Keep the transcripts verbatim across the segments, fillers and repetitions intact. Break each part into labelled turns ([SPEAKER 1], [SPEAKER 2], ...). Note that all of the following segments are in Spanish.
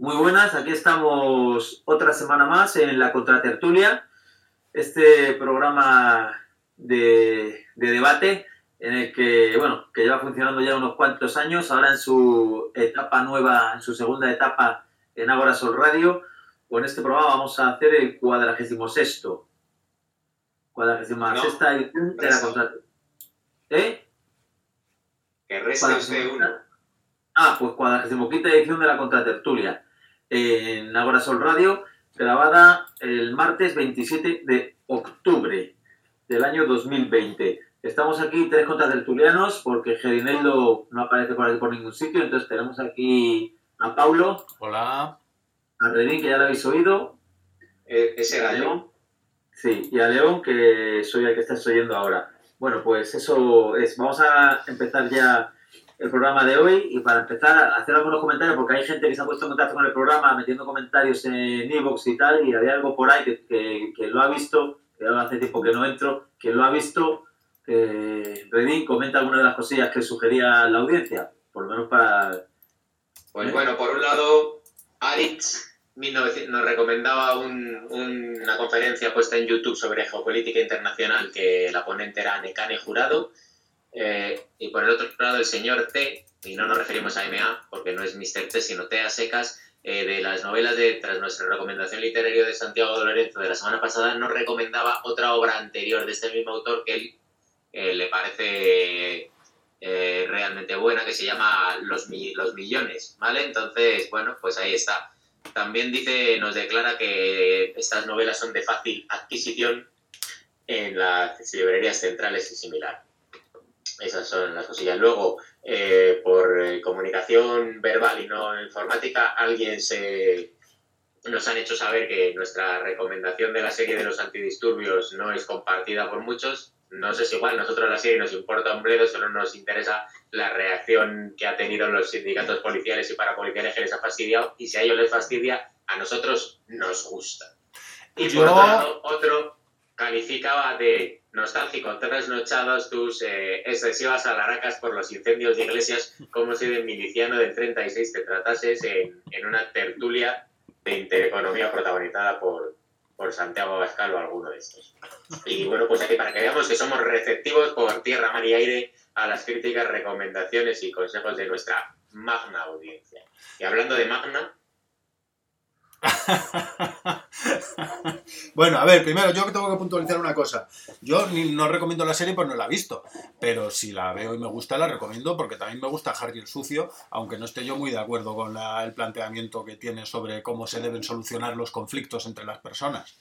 [SPEAKER 1] Muy buenas, aquí estamos otra semana más en la Contratertulia, este programa de, de debate en el que, bueno, que lleva funcionando ya unos cuantos años, ahora en su etapa nueva, en su segunda etapa en Ágora Sol Radio. Con este programa vamos a hacer el cuadragésimo sexto. Cuadragésima
[SPEAKER 2] no,
[SPEAKER 1] sexta edición de la Contratertulia. ¿Eh?
[SPEAKER 2] Que resta usted uno.
[SPEAKER 1] Ah, pues cuadragésima quinta edición de la Contratertulia en Ágora Sol Radio, grabada el martes veintisiete de octubre del año dos mil veinte. Estamos aquí tres contratertulianos porque Gerineldo no aparece por aquí por ningún sitio, entonces tenemos aquí a Paulo.
[SPEAKER 3] Hola.
[SPEAKER 1] A Redín, que ya lo habéis oído.
[SPEAKER 2] Eh, ese era León.
[SPEAKER 1] Sí, y a León, que soy el que estás oyendo ahora. Bueno, pues eso es. Vamos a empezar ya el programa de hoy, y para empezar a hacer algunos comentarios, porque hay gente que se ha puesto en contacto con el programa metiendo comentarios en iVoox y tal, y había algo por ahí que, que, que lo ha visto, que hace tiempo que no entro, que lo ha visto. eh, Redín, comenta alguna de las cosillas que sugería la audiencia, por lo menos para...
[SPEAKER 2] Pues ¿eh? Bueno, por un lado, Arix nos recomendaba un, un, una conferencia puesta en YouTube sobre geopolítica internacional, que la ponente era Nekane Jurado. Eh, y por el otro lado, el señor T, y no nos referimos a M A porque no es mister T sino T a secas, eh, de las novelas de tras nuestra recomendación literaria de Santiago de Lorenzo de la semana pasada, nos recomendaba otra obra anterior de este mismo autor que él eh, le parece eh, realmente buena, que se llama Los, Los Millones, ¿vale? Entonces, bueno, pues ahí está. También dice, nos declara que estas novelas son de fácil adquisición en las librerías centrales y similar. Esas son las cosillas. Luego, eh, por eh, comunicación verbal y no informática, alguien se nos han hecho saber que nuestra recomendación de la serie de los antidisturbios no es compartida por muchos. No sé si igual, nosotros la serie nos importa un bledo, solo nos interesa la reacción que ha tenido los sindicatos policiales y parapoliciales que les ha fastidiado, y si a ellos les fastidia, a nosotros nos gusta. Y por otro lado, otro calificaba de nostálgico, trasnochados tus eh, excesivas alaracas por los incendios de iglesias, como si de miliciano del treinta y seis te tratases en, en una tertulia de intereconomía protagonizada por, por Santiago Abascal o alguno de estos. Y bueno, pues aquí para que veamos que somos receptivos por tierra, mar y aire a las críticas, recomendaciones y consejos de nuestra magna audiencia. Y hablando de magna...
[SPEAKER 3] Bueno, a ver, primero yo tengo que puntualizar una cosa. Yo no recomiendo la serie, pues no la he visto, pero si la veo y me gusta, la recomiendo, porque también me gusta Harry el Sucio, aunque no esté yo muy de acuerdo con la, el planteamiento que tiene sobre cómo se deben solucionar los conflictos entre las personas.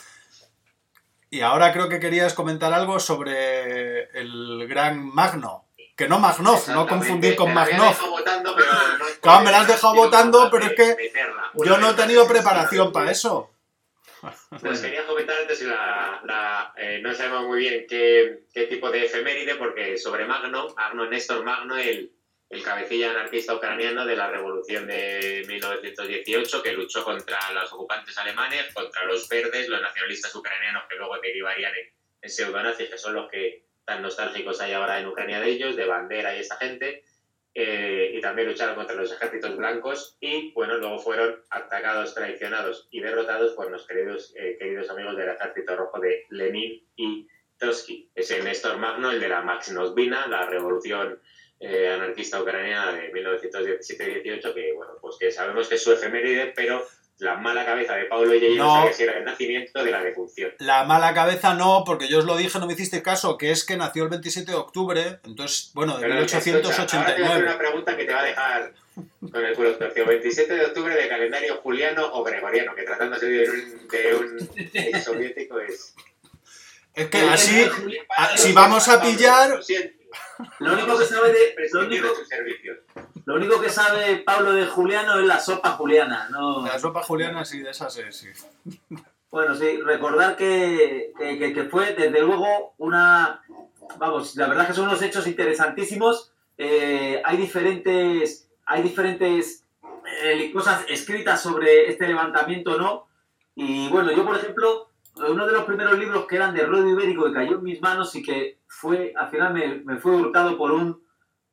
[SPEAKER 3] Y ahora creo que querías comentar algo sobre el gran Magno. Que no Magnov, no confundir con Magnov.
[SPEAKER 2] Votando, pero no
[SPEAKER 3] claro, me la has dejado votando, pero es que yo no he tenido preparación para eso.
[SPEAKER 2] Pues quería comentar antes, la, la, eh, no sabemos muy bien qué, qué tipo de efeméride, porque sobre Magno, Magno Néstor Magno, el, el cabecilla anarquista ucraniano de la revolución de mil novecientos dieciocho, que luchó contra los ocupantes alemanes, contra los verdes, los nacionalistas ucranianos, que luego derivarían en, en pseudonazis, que son los que tan nostálgicos hay ahora en Ucrania de ellos, de Bandera y esta gente, eh, y también lucharon contra los ejércitos blancos, y bueno, luego fueron atacados, traicionados y derrotados por los queridos, eh, queridos amigos del ejército rojo de Lenin y Trotsky. Ese Néstor Magno, el de la Maxnovina, la revolución eh, anarquista ucraniana de mil novecientos diecisiete dieciocho, que bueno, pues que sabemos que es su efeméride, pero la mala cabeza de Pablo Yeye no sabía si era el nacimiento de la defunción.
[SPEAKER 3] La mala cabeza no, porque yo os lo dije, no me hicisteis caso, que es que nació el veintisiete de octubre, entonces, bueno, de
[SPEAKER 2] pero
[SPEAKER 3] mil ochocientos ochenta y nueve.
[SPEAKER 2] Ahora te voy a hacer una pregunta que te va a dejar con el culo torcido. veintisiete de octubre de calendario juliano o gregoriano, que tratándose de un, de un soviético es...
[SPEAKER 3] Es que así, si vamos a pillar...
[SPEAKER 1] Lo único que sabe de... Lo único, lo único que sabe Pablo de Juliano es la sopa juliana, ¿no?
[SPEAKER 3] La sopa juliana, sí, de esas es, sí.
[SPEAKER 1] Bueno, sí, recordar que, que, que fue, desde luego, una... Vamos, la verdad que son unos hechos interesantísimos. Eh, hay diferentes, hay diferentes eh, cosas escritas sobre este levantamiento, ¿no? Y bueno, yo, por ejemplo, uno de los primeros libros que eran de Ruedo Ibérico que cayó en mis manos y que fue, al final me, me fue hurtado por un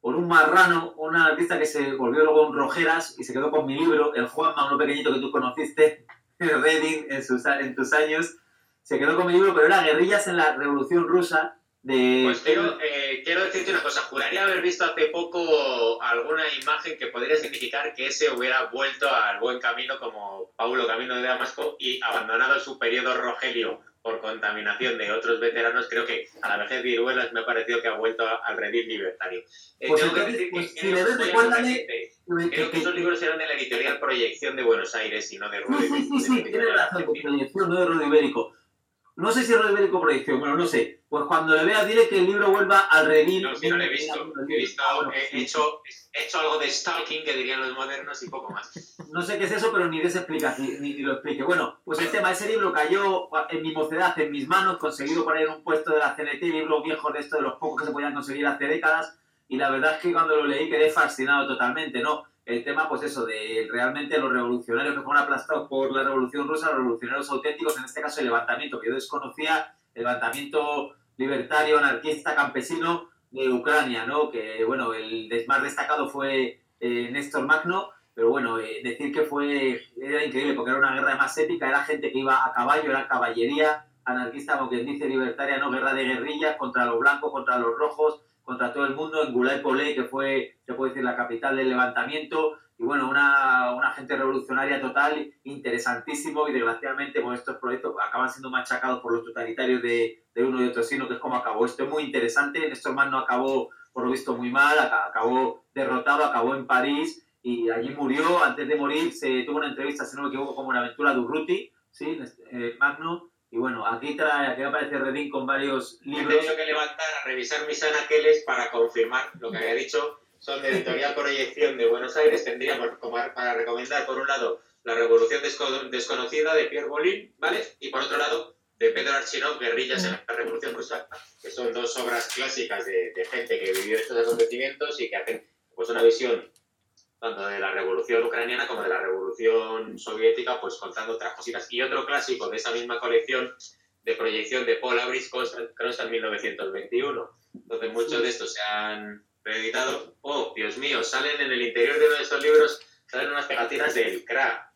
[SPEAKER 1] por un marrano, un anarquista que se volvió luego un Rojeras y se quedó con mi libro, el Juanma, uno pequeñito que tú conociste, Redding, en, sus, en tus años, se quedó con mi libro, pero era Guerrillas en la Revolución Rusa. De...
[SPEAKER 2] Pues quiero, eh, quiero decirte una cosa, juraría haber visto hace poco alguna imagen que podría significar que ese hubiera vuelto al buen camino como Paulo Camino de Damasco y abandonado su periodo Rogelio por contaminación de otros veteranos. Creo que a la vejez de Viruelas me ha parecido que ha vuelto al redil libertario. Eh,
[SPEAKER 1] pues
[SPEAKER 2] tengo que
[SPEAKER 1] entonces,
[SPEAKER 2] decir
[SPEAKER 1] pues,
[SPEAKER 2] que
[SPEAKER 1] si
[SPEAKER 2] creo,
[SPEAKER 1] le ves,
[SPEAKER 2] voy a
[SPEAKER 1] recuérdame...
[SPEAKER 2] gente, creo que esos libros eran de la editorial Proyección de Buenos Aires y no de Rueda
[SPEAKER 1] Sí, sí, sí, sí, tienes razón, de Proyección, no de Rueda Ibérico. No sé si es Rueda Ibérico Proyección, bueno, no sé. Pues cuando le veas, dile que el libro vuelva al redil.
[SPEAKER 2] No, si no lo he visto. He visto,
[SPEAKER 1] Ah, bueno,
[SPEAKER 2] he,
[SPEAKER 1] sí.
[SPEAKER 2] hecho, he hecho algo de stalking, que dirían los modernos, y poco más.
[SPEAKER 1] No sé qué es eso, pero ni des explicación, ni, ni lo explique. Bueno, pues el tema, ese libro cayó en mi mocedad, en mis manos, conseguido por ahí en un puesto de la C N T, libro viejo de esto, de los pocos que se podían conseguir hace décadas, y la verdad es que cuando lo leí quedé fascinado totalmente, ¿no? El tema, pues eso, de realmente los revolucionarios que fueron aplastados por la Revolución Rusa, los revolucionarios auténticos, en este caso el levantamiento, que yo desconocía, el levantamiento libertario, anarquista, campesino de Ucrania, ¿no? Que, bueno, el más destacado fue eh, Néstor Magno, pero bueno, eh, decir que fue, era increíble, porque era una guerra más épica, era gente que iba a caballo, era caballería anarquista, como quien dice, libertaria, ¿no? Guerra de guerrillas contra los blancos, contra los rojos, contra todo el mundo, en Gulay-Polé, que fue, se puede decir, la capital del levantamiento, y bueno, una, una gente revolucionaria total, interesantísimo, y desgraciadamente, pues estos proyectos acaban siendo machacados por los totalitarios de, de uno y otro signo, que es como acabó. Esto es muy interesante, Néstor Magno acabó, por lo visto, muy mal, acabó derrotado, acabó en París, y allí murió. Antes de morir se tuvo una entrevista, si no me equivoco, como Buenaventura Durruti, ¿sí? Eh, Magno. Y bueno, aquí, trae, aquí aparece Redín con varios libros.
[SPEAKER 2] Me he tenido que levantar a revisar mis anaqueles para confirmar lo que había dicho. Son de editorial Proyección de Buenos Aires. Tendríamos como para recomendar, por un lado, La Revolución Desco- Desconocida de Pierre Bolin, ¿vale? Y por otro lado, de Pedro Archinov, Guerrillas en la Revolución Rusa, que son dos obras clásicas de, de gente que vivió estos acontecimientos y que hacen pues una visión tanto de la revolución ucraniana como de la revolución soviética, pues contando otras cositas. Y otro clásico de esa misma colección de Proyección de Paul Abris Cross en mil novecientos veintiuno. Entonces muchos de estos se han reeditado. Oh, Dios mío, salen en el interior de uno de estos libros, salen unas pegatinas del C R A.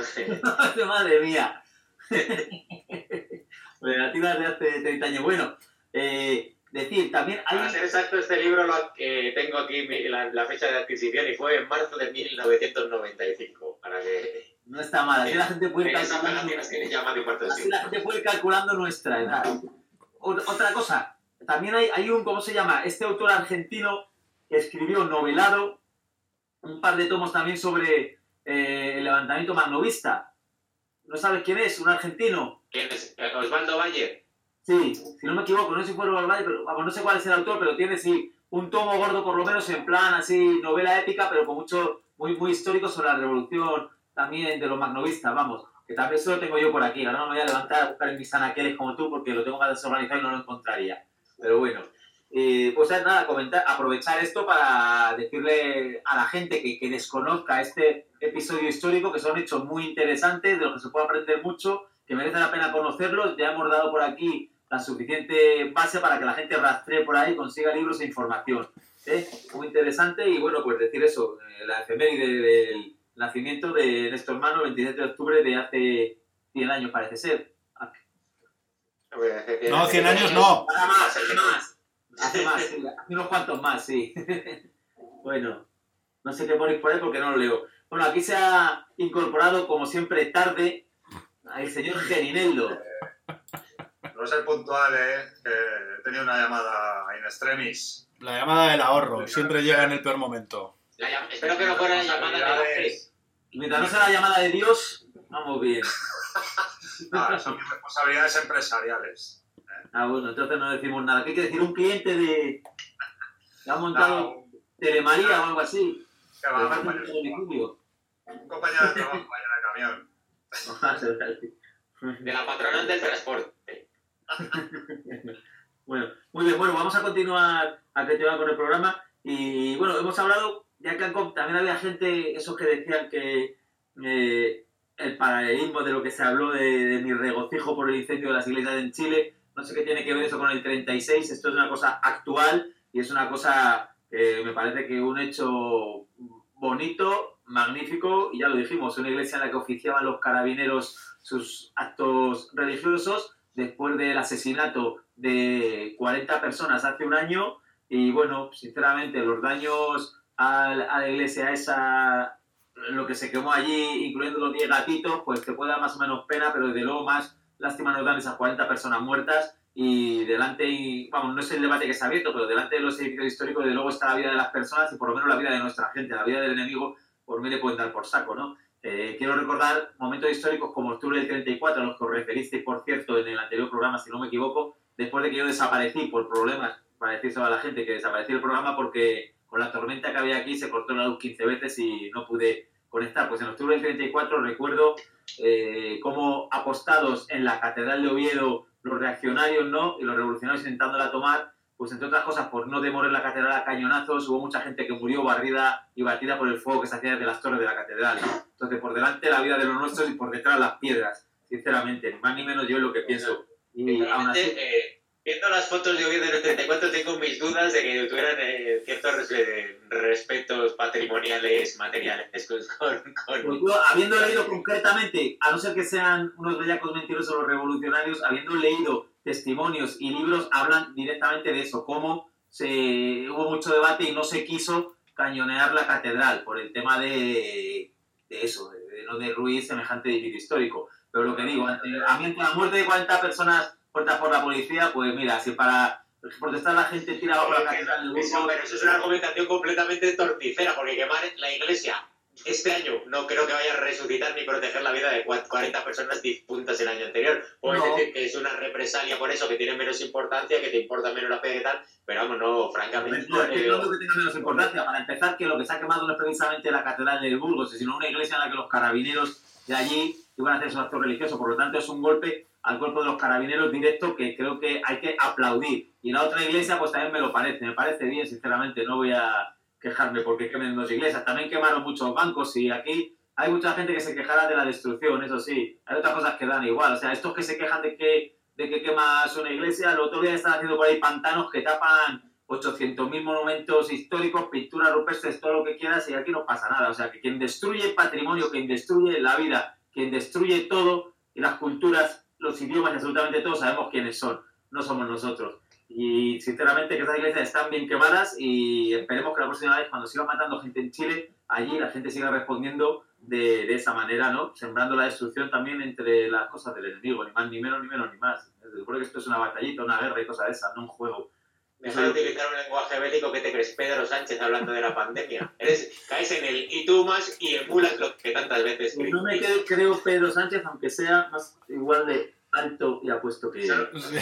[SPEAKER 1] ¿No? Madre mía. Pegatinas de hace treinta años. Bueno, eh, decir, también hay...
[SPEAKER 2] Para ser exacto, este libro lo que tengo aquí la, la fecha de adquisición y fue en marzo de mil novecientos noventa y cinco. Para que...
[SPEAKER 1] No está mal, así la gente puede calculando...
[SPEAKER 2] Así
[SPEAKER 1] la gente puede ir calculando nuestra edad. Otra cosa, también hay, hay un, ¿cómo se llama? Este autor argentino que escribió novelado un par de tomos también sobre eh, el levantamiento magnovista. ¿No sabes quién es? ¿Un argentino?
[SPEAKER 2] ¿Quién es? ¿Osvaldo Bayer?
[SPEAKER 1] Sí, si no me equivoco, no sé si fue Osvaldo Bayer, pero vamos, no sé cuál es el autor, pero tiene sí un tomo gordo por lo menos en plan así novela épica, pero con mucho, muy, muy histórico sobre la revolución también de los magnovistas, vamos, que también eso lo tengo yo por aquí. Ahora no me voy a levantar a buscar en mis anaqueles como tú porque lo tengo que desorganizar y no lo encontraría. Pero bueno, eh, pues nada, comentar, aprovechar esto para decirle a la gente que, que desconozca este episodio histórico, que son hechos muy interesantes, de los que se puede aprender mucho, que merece la pena conocerlos. Ya hemos dado por aquí la suficiente base para que la gente rastree por ahí, consiga libros e información. ¿Eh? Muy interesante. Y bueno, pues decir eso, eh, la efeméride del nacimiento de Néstor Magno, veintisiete de octubre de hace cien años, parece ser.
[SPEAKER 3] No, cien años no.
[SPEAKER 1] Hace más, hace más. Hace más, sí, hace unos cuantos más, sí. Bueno, no sé qué ponéis por ahí porque no lo leo. Bueno, aquí se ha incorporado, como siempre, tarde, el señor Gerineldo.
[SPEAKER 4] No ser puntual, ¿eh? Que he tenido una llamada in extremis.
[SPEAKER 3] La llamada del ahorro, siempre llega en el peor momento.
[SPEAKER 2] La llam- Espero que no fuera la llamada de la fe.
[SPEAKER 1] Mientras no sea la llamada de Dios, vamos bien.
[SPEAKER 4] Ah, son mis responsabilidades empresariales.
[SPEAKER 1] Ah, bueno, entonces no decimos nada. ¿Qué quiere decir? Un cliente de... que ha montado
[SPEAKER 4] No,
[SPEAKER 1] Telemaría o algo así.
[SPEAKER 4] que va,
[SPEAKER 1] De
[SPEAKER 4] un
[SPEAKER 1] parte de
[SPEAKER 4] compañero,
[SPEAKER 1] domicilio.
[SPEAKER 4] un compañero de trabajo vaya en el camión.
[SPEAKER 2] De la patronal del transporte.
[SPEAKER 1] Bueno, muy bien, bueno, vamos a continuar a que te va con el programa. Y bueno, hemos hablado, ya que han, también había gente, esos que decían que eh, el paralelismo de lo que se habló de, de mi regocijo por el incendio de las iglesias en Chile, no sé qué tiene que ver eso con el treinta y seis, esto es una cosa actual y es una cosa Eh, me parece que un hecho bonito, magnífico, y ya lo dijimos, una iglesia en la que oficiaban los carabineros sus actos religiosos después del asesinato de cuarenta personas hace un año. Y bueno, sinceramente, los daños a, a la iglesia esa, lo que se quemó allí, incluyendo los diez gatitos, pues te puede dar más o menos pena, pero desde luego más lástima nos dan esas cuarenta personas muertas. Y delante, y, vamos, no es el debate que se ha abierto, pero delante de los edificios históricos, desde luego está la vida de las personas y por lo menos la vida de nuestra gente, la vida del enemigo, por mí le pueden dar por saco, ¿no? Eh, quiero recordar momentos históricos como octubre del treinta y cuatro, a los que os referisteis, por cierto, en el anterior programa, si no me equivoco, después de que yo desaparecí por problemas, para decírselo a la gente, que desaparecí el programa porque con la tormenta que había aquí se cortó la luz quince veces y no pude conectar. Pues en octubre del treinta y cuatro recuerdo eh, cómo apostados en la Catedral de Oviedo los reaccionarios, ¿no?, y los revolucionarios intentándola tomar, pues entre otras cosas por no demoler la catedral a cañonazos, hubo mucha gente que murió barrida y batida por el fuego que se hacía desde las torres de la catedral. Entonces, por delante la vida de los nuestros y por detrás las piedras, sinceramente, ni más ni menos yo es lo que pienso. Y aún así...
[SPEAKER 2] eh, viendo las fotos de Oviedo en el treinta y cuatro tengo mis dudas de que tuvieran eh, ciertos eh, respetos patrimoniales, materiales con... con, con...
[SPEAKER 1] Pues yo, habiendo leído concretamente, a no ser que sean unos bellacos mentirosos los revolucionarios, habiendo leído testimonios y libros, hablan directamente de eso, cómo se, hubo mucho debate y no se quiso cañonear la catedral por el tema de, de eso, de, de no derruir semejante edificio histórico. Pero lo que digo, ante, a mí ante la muerte de cuarenta personas muertas por la policía, pues mira, si para protestar la gente tira abajo la catedral del
[SPEAKER 2] Burgos... Pero eso es una argumentación completamente torticera, porque quemar la iglesia este año no creo que vaya a resucitar ni proteger la vida de cuarenta personas difuntas el año anterior. Puedes no. decir que es una represalia por eso, que tiene menos importancia, que te importa menos la fe y tal, pero vamos, no, francamente...
[SPEAKER 1] No, es que no creo que tenga menos importancia. Para empezar, que lo que se ha quemado no es precisamente la catedral de Burgos, sino una iglesia en la que los carabineros de allí iban a hacer su acto religioso. Por lo tanto, es un golpe al cuerpo de los carabineros directo que creo que hay que aplaudir. Y la otra iglesia, pues también me lo parece. Me parece bien, sinceramente. No voy a quejarme porque quemen dos iglesias. También quemaron muchos bancos y aquí hay mucha gente que se quejará de la destrucción, eso sí. Hay otras cosas que dan igual. O sea, estos que se quejan de que, de que quemas una iglesia, el otro día están haciendo por ahí pantanos que tapan ochocientos mil monumentos históricos, pinturas rupestres, todo lo que quieras, y aquí no pasa nada. O sea, que quien destruye patrimonio, quien destruye la vida, quien destruye todo, y las culturas, los idiomas y absolutamente todo, sabemos quiénes son. No somos nosotros. Y sinceramente que esas iglesias están bien quemadas y esperemos que la próxima vez, cuando siga matando gente en Chile, allí la gente siga respondiendo de, de esa manera, ¿no? Sembrando la destrucción también entre las cosas del enemigo, ni más, ni menos, ni menos, ni más. Creo que esto es una batallita, una guerra y cosas de esas, no un juego.
[SPEAKER 2] Deja de utilizar un lenguaje bélico. ¿Qué te crees, Pedro Sánchez, hablando de la pandemia? Eres, caes en el y tú más y emulas lo que tantas veces
[SPEAKER 1] pues no me creo, creo Pedro Sánchez, aunque sea más igual de alto y apuesto que yo.
[SPEAKER 2] Sí.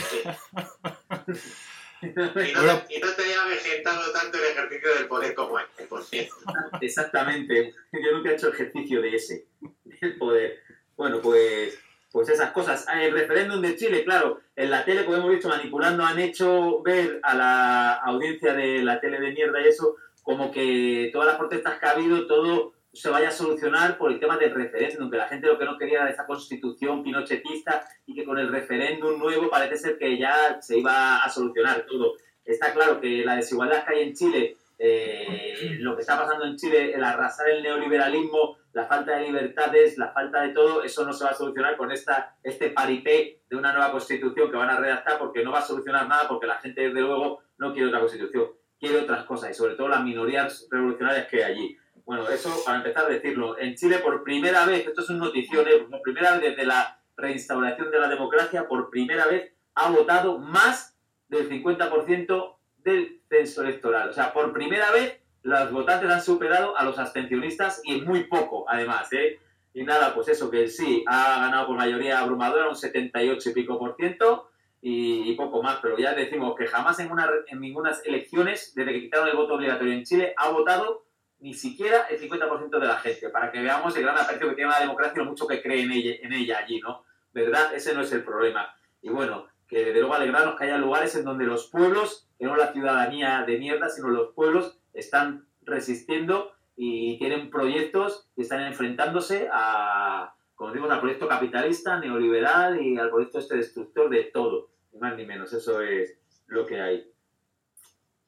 [SPEAKER 2] Y no, te, y no te haya vegetado tanto el ejercicio del poder como este, por cierto.
[SPEAKER 1] Exactamente. Yo nunca he hecho ejercicio de ese, del poder. Bueno, pues, pues esas cosas. El referéndum de Chile, claro, en la tele, como hemos dicho, manipulando, han hecho ver a la audiencia de la tele de mierda y eso, como que todas las protestas que ha habido, todo se vaya a solucionar por el tema del referéndum, que la gente lo que no quería era esa constitución pinochetista y que con el referéndum nuevo parece ser que ya se iba a solucionar todo. Está claro que la desigualdad que hay en Chile, eh, lo que está pasando en Chile, el arrasar el neoliberalismo, la falta de libertades, la falta de todo, eso no se va a solucionar con esta, este paripé de una nueva constitución que van a redactar, porque no va a solucionar nada, porque la gente desde luego no quiere otra constitución, quiere otras cosas y sobre todo las minorías revolucionarias que hay allí. Bueno, eso para empezar a decirlo. En Chile, por primera vez, esto es un notición, ¿eh? Por primera vez desde la reinstauración de la democracia, por primera vez ha votado más del cincuenta por ciento del censo electoral. O sea, por primera vez los votantes han superado a los abstencionistas y en muy poco, además, ¿eh? Y nada, pues eso, que el sí ha ganado por mayoría abrumadora, un setenta y ocho y pico por ciento, y, y poco más. Pero ya decimos que jamás en, una, en ninguna elecciones, desde que quitaron el voto obligatorio en Chile, ha votado ni siquiera el cincuenta por ciento de la gente, para que veamos el gran aprecio que tiene la democracia y lo mucho que cree en ella, en ella allí, ¿no? ¿Verdad? Ese no es el problema. Y bueno, que de luego alegrarnos que haya lugares en donde los pueblos, que no la ciudadanía de mierda, sino los pueblos están resistiendo y tienen proyectos y están enfrentándose a, como digo, al proyecto capitalista, neoliberal y al proyecto este destructor de todo, ni más ni menos. Eso es lo que hay.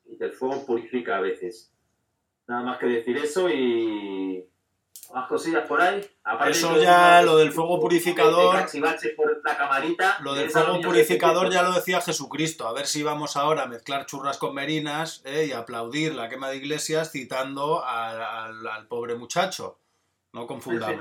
[SPEAKER 1] y que el fuego purifica a veces. Nada más que decir eso y... más cosillas por ahí. Aparte
[SPEAKER 3] eso ya,
[SPEAKER 1] de,
[SPEAKER 3] lo del fuego purificador...
[SPEAKER 1] De, de por la camarita,
[SPEAKER 3] lo del fuego purificador ya lo decía Jesucristo. A ver si vamos ahora a mezclar churras con merinas, ¿eh? Y aplaudir la quema de iglesias citando al, al, al pobre muchacho. No confundamos.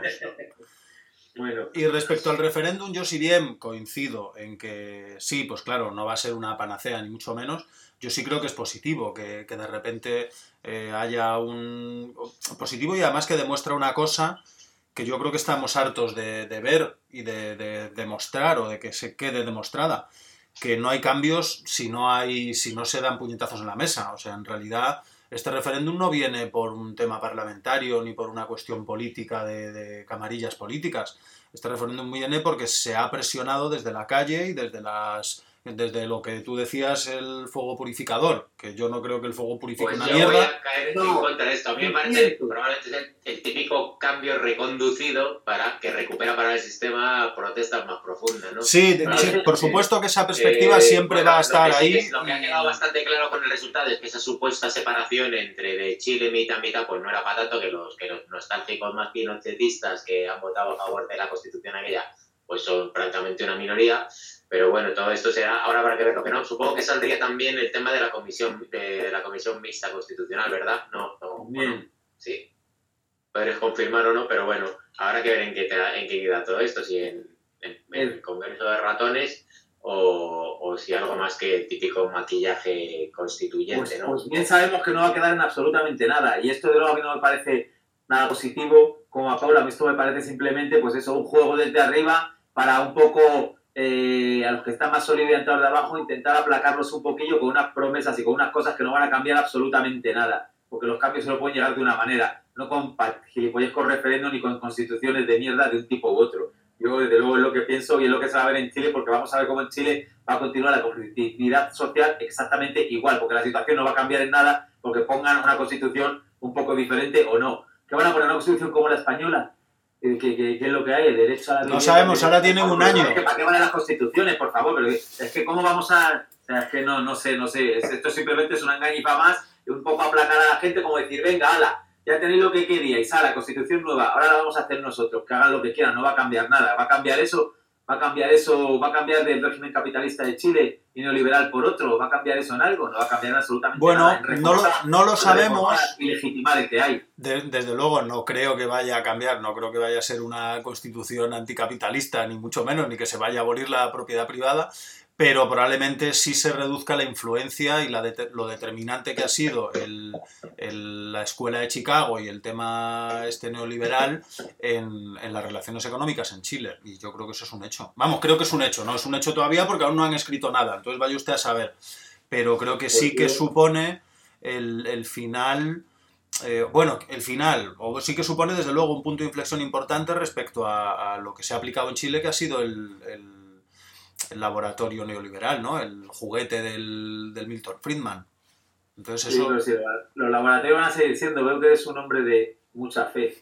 [SPEAKER 1] Bueno.
[SPEAKER 3] Y respecto al referéndum, yo si bien coincido en que sí, pues claro, no va a ser una panacea ni mucho menos, yo sí creo que es positivo, que, que de repente eh, haya un... positivo y además que demuestra una cosa que yo creo que estamos hartos de, de ver y de, de demostrar o de que se quede demostrada, que no hay cambios si no, hay, si no se dan puñetazos en la mesa. O sea, en realidad este referéndum no viene por un tema parlamentario ni por una cuestión política de, de camarillas políticas. Este referéndum viene porque se ha presionado desde la calle y desde las... desde lo que tú decías, el fuego purificador, que yo no creo que el fuego purifique
[SPEAKER 2] pues
[SPEAKER 3] una
[SPEAKER 2] yo
[SPEAKER 3] mierda.
[SPEAKER 2] Voy a caer no. en contra de esto. A mí me parece probablemente el, el típico cambio reconducido para que recupera para el sistema protestas más profundas, ¿no?
[SPEAKER 3] Sí, sí, por supuesto que esa perspectiva eh, siempre bueno, va a estar
[SPEAKER 2] lo
[SPEAKER 3] ahí.
[SPEAKER 2] Sí lo que ha quedado bastante claro con el resultado es que esa supuesta separación entre de Chile mitad mitad pues no era para tanto, que los, que los nostálgicos más pinochetistas que han votado a favor de la Constitución aquella pues son prácticamente una minoría. Pero bueno, todo esto será, ahora habrá que ver lo que no. Supongo que saldría también el tema de la comisión de, de la comisión mixta constitucional, ¿verdad? No, no. Bueno, sí. Podréis confirmar o no, pero bueno, habrá que ver en qué, te, en qué queda todo esto, si en, en, en el Congreso de Ratones o, o si algo más que el típico maquillaje constituyente,
[SPEAKER 1] pues,
[SPEAKER 2] ¿no?
[SPEAKER 1] Pues bien sabemos que no va a quedar en absolutamente nada, y esto de luego a mí no me parece nada positivo, como a Paula, a mí esto me parece simplemente, pues eso, un juego desde arriba para un poco... Eh, a los que están más soliviantados de abajo, intentar aplacarlos un poquillo con unas promesas y con unas cosas que no van a cambiar absolutamente nada, porque los cambios solo pueden llegar de una manera, no con gilipollas con referéndum ni con constituciones de mierda de un tipo u otro. Yo desde luego es lo que pienso y es lo que se va a ver en Chile, porque vamos a ver cómo en Chile va a continuar la conflictividad social exactamente igual, porque la situación no va a cambiar en nada porque pongan una constitución un poco diferente o no. ¿Qué van a poner, una constitución como la española? ¿Qué, qué, qué es lo que hay? El derecho a la
[SPEAKER 3] vivienda. No sabemos, ahora tienen un año.
[SPEAKER 1] ¿Para qué van las constituciones, por favor? Pero es que cómo vamos a... O sea, es que no, no sé, no sé. Esto simplemente es una engañifa más y un poco aplacar a la gente como decir, venga, ala, ya tenéis lo que queríais, a la constitución nueva, ahora la vamos a hacer nosotros, que hagan lo que quieran, no va a cambiar nada. ¿Va a cambiar eso? ¿Va a cambiar eso? ¿Va a cambiar del régimen capitalista de Chile y neoliberal por otro? ¿Va a cambiar eso en algo? No va a cambiar absolutamente
[SPEAKER 3] bueno,
[SPEAKER 1] nada.
[SPEAKER 3] Bueno, no lo, no lo sabemos.
[SPEAKER 1] Y legitimar el que hay.
[SPEAKER 3] De, desde luego no creo que vaya a cambiar, no creo que vaya a ser una constitución anticapitalista, ni mucho menos, ni que se vaya a abolir la propiedad privada, pero probablemente sí se reduzca la influencia y la de, lo determinante que ha sido el, el, la escuela de Chicago y el tema este neoliberal en, en las relaciones económicas en Chile. Y yo creo que eso es un hecho. Vamos, creo que es un hecho, no es un hecho todavía porque aún no han escrito nada, entonces vaya usted a saber. Pero creo que sí que supone el, el final... Eh, bueno, el final, o sí que supone desde luego un punto de inflexión importante respecto a, a lo que se ha aplicado en Chile, que ha sido el... el el laboratorio neoliberal, ¿no? El juguete del, del Milton Friedman. Entonces
[SPEAKER 1] sí,
[SPEAKER 3] eso...
[SPEAKER 1] pero sí, los laboratorios van a seguir siendo, veo que eres un hombre de mucha fe.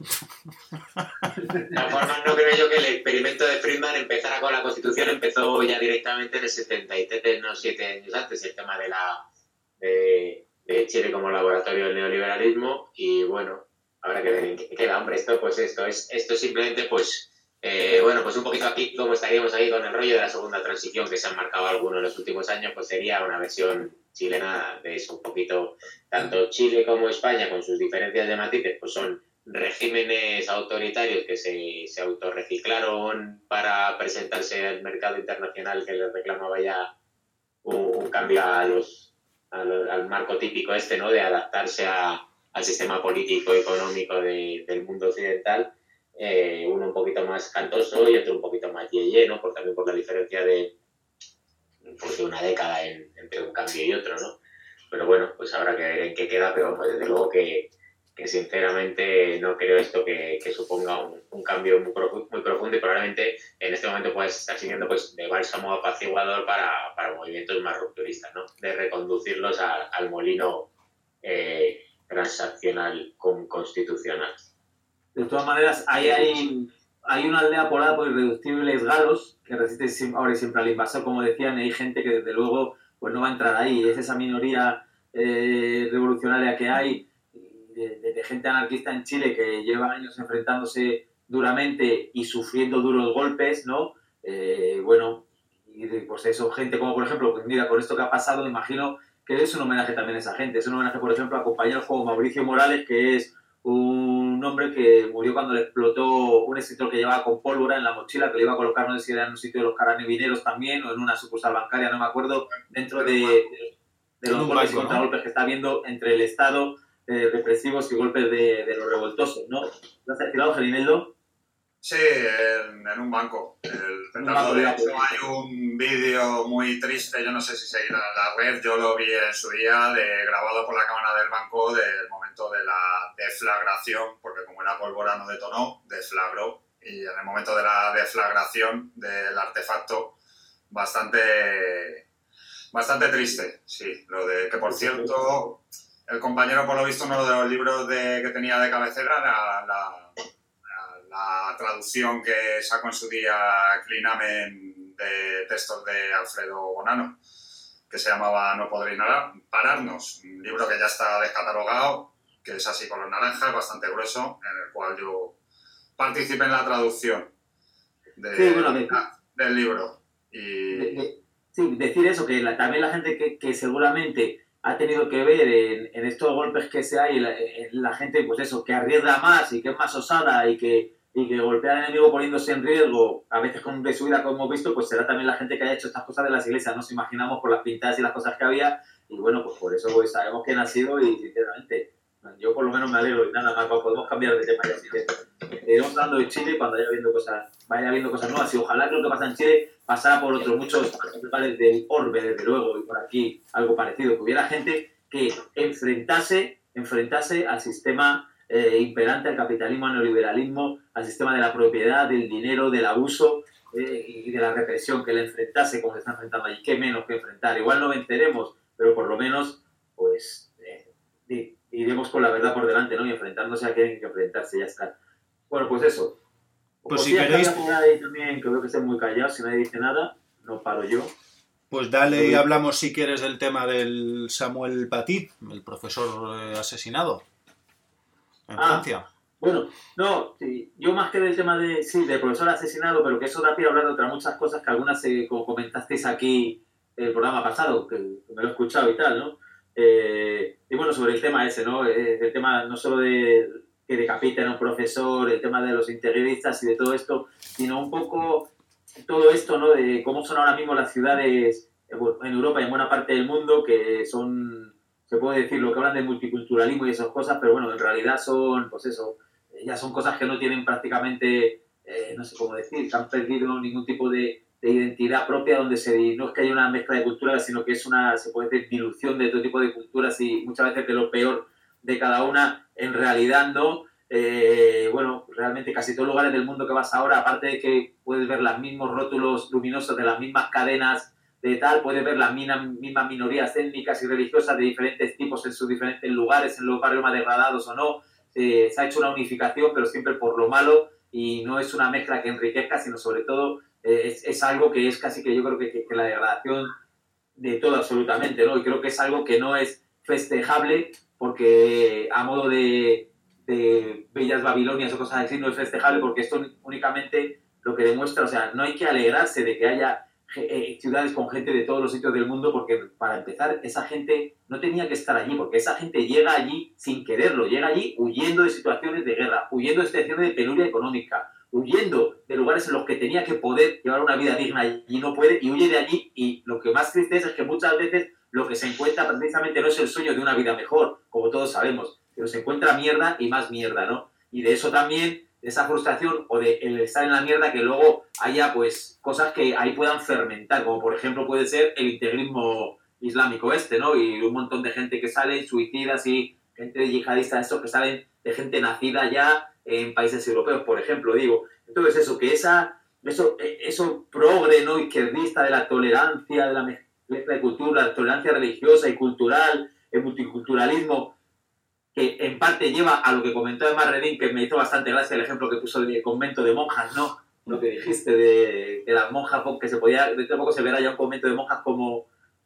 [SPEAKER 2] De todas formas, no creo yo que el experimento de Friedman empezara con la Constitución, empezó ya directamente en el setenta y tres, no siete años antes, el tema de la de, de Chile como laboratorio del neoliberalismo, y bueno, habrá que ver en qué queda, hombre, esto pues esto es, esto simplemente pues Eh, bueno, pues un poquito aquí, como estaríamos ahí con el rollo de la segunda transición que se han marcado algunos en los últimos años, pues sería una versión chilena de eso, un poquito, tanto Chile como España, con sus diferencias de matices, pues son regímenes autoritarios que se, se autorreciclaron para presentarse al mercado internacional que les reclamaba ya un, un cambio a los, a los, al marco típico este, ¿no? De adaptarse a, al sistema político económico de, del mundo occidental. Eh, uno un poquito más cantoso y otro un poquito más yeye, ¿no? Por, también por la diferencia de, pues de una década en, entre un cambio y otro, ¿no? Pero bueno, pues habrá que ver en qué queda, pero pues desde luego que, que sinceramente no creo esto que, que suponga un, un cambio muy, profu muy profundo y probablemente en este momento puede estar sirviendo pues, de bálsamo apaciguador para, para movimientos más rupturistas, ¿no? De reconducirlos a, al molino eh, transaccional con, constitucional.
[SPEAKER 1] De todas maneras, ahí hay, hay una aldea poblada por irreductibles galos que resiste ahora y siempre al invasor, como decían, y hay gente que desde luego pues no va a entrar ahí. Es esa minoría eh, revolucionaria que hay, de, de, de gente anarquista en Chile que lleva años enfrentándose duramente y sufriendo duros golpes, ¿no? Eh, bueno, y pues eso, gente como por ejemplo, pues mira, con esto que ha pasado, me imagino que es un homenaje también a esa gente. Es un homenaje, por ejemplo, a compañeros como Mauricio Morales, que es un hombre que murió cuando le explotó un extintor que llevaba con pólvora en la mochila, que le iba a colocar, no sé si era en un sitio de los carabineros también, o en una sucursal bancaria, no me acuerdo, dentro de, de, de los golpes y contragolpes que está habiendo entre el Estado, eh, represivos y golpes de, de los revoltosos, ¿no? ¿Lo has tirado, Gelineldo?
[SPEAKER 4] Sí, en, en un banco. El centro de hecho hay un vídeo muy triste, yo no sé si seguirá en la red, yo lo vi en su día, de, grabado por la cámara del banco del momento de la deflagración, porque como era pólvora no detonó, deflagró, y en el momento de la deflagración del artefacto, bastante, bastante triste, sí. Lo de que, por cierto, el compañero, por lo visto, uno de los libros de, que tenía de cabecera era la... la traducción que sacó en su día Clinamen de textos de Alfredo Bonano, que se llamaba No podréis pararnos, un libro que ya está descatalogado, que es así color naranja, bastante grueso, en el cual yo participé en la traducción de,
[SPEAKER 1] sí, bueno, de,
[SPEAKER 4] del libro. Y...
[SPEAKER 1] De, de, sí, decir eso, que la, también la gente que, que seguramente ha tenido que ver en, en estos golpes que se hay, la, la gente, pues eso, que arriesga más y que es más osada y que y que golpea al enemigo poniéndose en riesgo, a veces con de su vida, como hemos visto, pues será también la gente que haya hecho estas cosas de las iglesias. Nos imaginamos por las pintadas y las cosas que había, y bueno, pues por eso pues, sabemos quién ha sido y sinceramente, yo por lo menos me alegro y nada más, podemos cambiar de tema ya. Así que iremos hablando de Chile cuando vaya viendo cosas, vaya viendo cosas nuevas, y ojalá que lo que pasa en Chile pasara por otros muchos lugares del orbe, desde luego, y por aquí algo parecido, que hubiera gente que enfrentase, enfrentase al sistema Eh, imperante, al capitalismo, al neoliberalismo, al sistema de la propiedad, del dinero, del abuso eh, y de la represión, que le enfrentase como se está enfrentando allí. ¿Qué menos que enfrentar? Igual no venceremos, pero por lo menos pues eh, iremos con la verdad por delante, ¿no? Y enfrentándose a quien hay que enfrentarse, ya está. Bueno, pues eso.
[SPEAKER 3] Pues si queréis...
[SPEAKER 1] Ahí también, que veo que estén muy callados, si nadie dice nada, no paro yo.
[SPEAKER 3] Pues dale y hablamos, si quieres, del tema del Samuel Paty, el profesor eh, asesinado en
[SPEAKER 1] ah,
[SPEAKER 3] Francia.
[SPEAKER 1] Bueno, no, sí, yo más que del tema de, sí, del profesor asesinado, pero que eso da pie a hablar de otras muchas cosas que algunas, eh, como comentasteis aquí en el programa pasado, que, que me lo he escuchado y tal, ¿no? Eh, y bueno, sobre el tema ese, ¿no? Eh, el tema no solo de que decapiten a un profesor, el tema de los integristas y de todo esto, sino un poco todo esto, ¿no? De cómo son ahora mismo las ciudades en Europa y en buena parte del mundo, que son... se puede decir lo que hablan de multiculturalismo y esas cosas, pero bueno, en realidad son, pues eso, ya son cosas que no tienen prácticamente, eh, no sé cómo decir, que han perdido ningún tipo de, de identidad propia, donde se, no es que haya una mezcla de culturas, sino que es una, se puede decir, dilución de todo tipo de culturas y muchas veces de lo peor de cada una, en realidad no. Eh, bueno, realmente casi todos los lugares del mundo que vas ahora, aparte de que puedes ver los mismos rótulos luminosos de las mismas cadenas de tal, puedes ver las mismas minorías étnicas y religiosas de diferentes tipos en sus diferentes lugares, en los barrios más degradados o no. Eh, se ha hecho una unificación, pero siempre por lo malo, y no es una mezcla que enriquezca, sino sobre todo eh, es, es algo que es casi que yo creo que, que, que la degradación de todo absolutamente, ¿no? Y creo que es algo que no es festejable, porque a modo de, de bellas Babilonias o cosas así, no es festejable, porque esto únicamente lo que demuestra, o sea, no hay que alegrarse de que haya Eh, ciudades con gente de todos los sitios del mundo, porque para empezar esa gente no tenía que estar allí, porque esa gente llega allí sin quererlo, llega allí huyendo de situaciones de guerra, huyendo de situaciones de penuria económica, huyendo de lugares en los que tenía que poder llevar una vida digna y no puede, y huye de allí, y lo que más triste es, es que muchas veces lo que se encuentra precisamente no es el sueño de una vida mejor, como todos sabemos, pero se encuentra mierda y más mierda, ¿no? Y de eso también, de esa frustración o de el estar en la mierda, que luego haya pues cosas que ahí puedan fermentar, como por ejemplo puede ser el integrismo islámico este, ¿no? Y un montón de gente que sale, suicidas y gente yihadista, estos que salen de gente nacida ya en países europeos, por ejemplo, digo. Entonces eso, que esa, eso, eso progre, ¿no? Izquierdista de la tolerancia, de la mezcla de cultura, la tolerancia religiosa y cultural, el multiculturalismo, que en parte lleva a lo que comentó Emma Redín, que me hizo bastante gracia el ejemplo que puso del convento de monjas, ¿no? Lo que dijiste de, de las monjas, que se podía, de poco se verá ya un convento de monjas como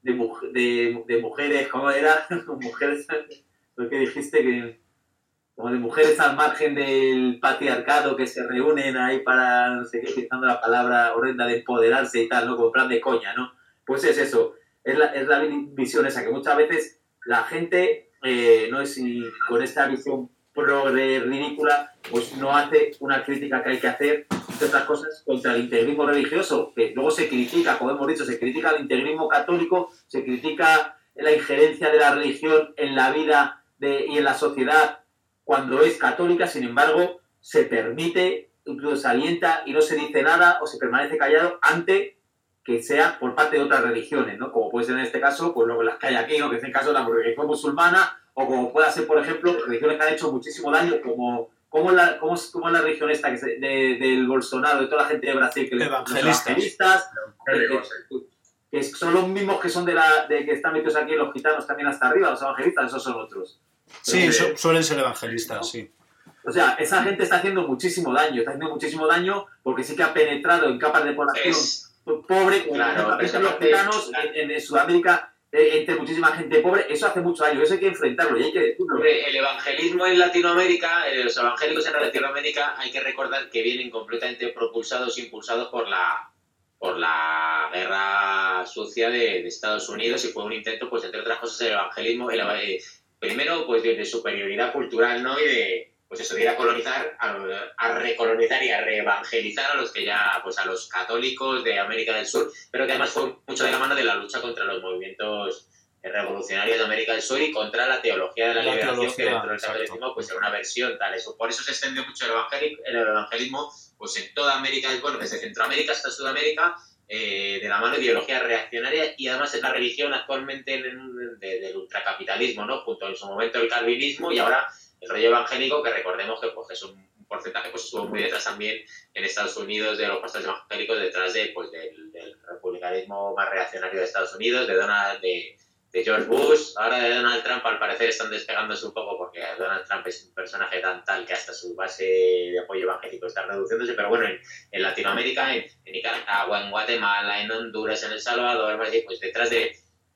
[SPEAKER 1] de, de, de mujeres, ¿cómo era? Mujeres, lo que dijiste que... como de mujeres al margen del patriarcado que se reúnen ahí para, no sé qué, utilizando la palabra horrenda de empoderarse y tal, ¿no? Como plan de coña, ¿no? Pues es eso, es la, es la visión esa, que muchas veces la gente, eh, no es si con esta visión progre ridícula, pues no hace una crítica que hay que hacer, entre otras cosas, contra el integrismo religioso, que luego se critica, como hemos dicho, se critica el integrismo católico, se critica la injerencia de la religión en la vida de, y en la sociedad, cuando es católica, sin embargo, se permite, incluso se alienta y no se dice nada o se permanece callado ante que sea por parte de otras religiones, ¿no? Como puede ser en este caso, pues lo que las que hay aquí, ¿no? Que es el caso de la religión musulmana, o como pueda ser, por ejemplo, religiones que han hecho muchísimo daño, como, como, la, como, como la religión esta que se, de, del Bolsonaro, de toda la gente de Brasil, que
[SPEAKER 3] evangelistas,
[SPEAKER 1] los evangelistas que, que, que son los mismos que son de la de que están metidos aquí los gitanos también hasta arriba, los evangelistas, esos son otros.
[SPEAKER 3] Sí, su, suelen ser evangelistas, ¿no? Sí.
[SPEAKER 1] O sea, esa gente está haciendo muchísimo daño, está haciendo muchísimo daño porque sí que ha penetrado en capas de población es, pobre, como
[SPEAKER 2] claro,
[SPEAKER 1] los gitanos en, en Sudamérica, eh, entre muchísima gente pobre, eso hace mucho daño, eso hay que enfrentarlo y hay que decirlo.
[SPEAKER 2] El evangelismo en Latinoamérica, eh, los evangélicos en Latinoamérica, hay que recordar que vienen completamente propulsados, impulsados por la por la guerra sucia de, de Estados Unidos, y fue un intento, pues entre otras cosas, el evangelismo, el, eh, primero, pues de, de superioridad cultural, ¿no? Y de, pues eso, de ir a colonizar, a, a recolonizar y a reevangelizar a los que ya, pues a los católicos de América del Sur, pero que además fue mucho de la mano de la lucha contra los movimientos revolucionarios de América del Sur y contra la teología de la, la liberación, teología, que dentro del catolicismo pues era una versión tal. Eso, por eso se extendió mucho el, evangel el evangelismo pues en toda América, bueno, desde Centroamérica hasta Sudamérica, eh, de la mano de ideología reaccionaria, y además es la religión actualmente en, en, de, del ultracapitalismo, ¿no? Junto en su momento el calvinismo y ahora el rollo evangélico, que recordemos que pues, es un porcentaje pues estuvo muy detrás también en Estados Unidos de los pastores evangélicos, detrás de, pues, del, del republicanismo más reaccionario de Estados Unidos, de Donald, de, de George Bush, ahora de Donald Trump. Al parecer están despegándose un poco porque Donald Trump es un personaje tan tal que hasta su base de apoyo evangélico está reduciéndose, pero bueno, en, en Latinoamérica, en, en Nicaragua, en Guatemala, en Honduras, en El Salvador, pues detrás de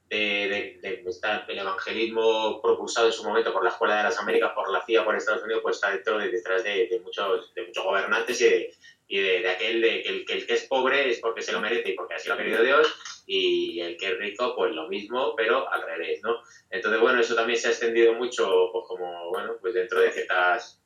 [SPEAKER 2] De, de, de está el evangelismo propulsado en su momento por la Escuela de las Américas, por la C I A, por Estados Unidos, pues está dentro de, detrás de, de, muchos, de muchos gobernantes y de, y de, de aquel de que el, que el que es pobre es porque se lo merece y porque así lo ha querido Dios, y el que es rico pues lo mismo, pero al revés, ¿no? Entonces, bueno, eso también se ha extendido mucho, pues como, bueno, pues dentro de ciertas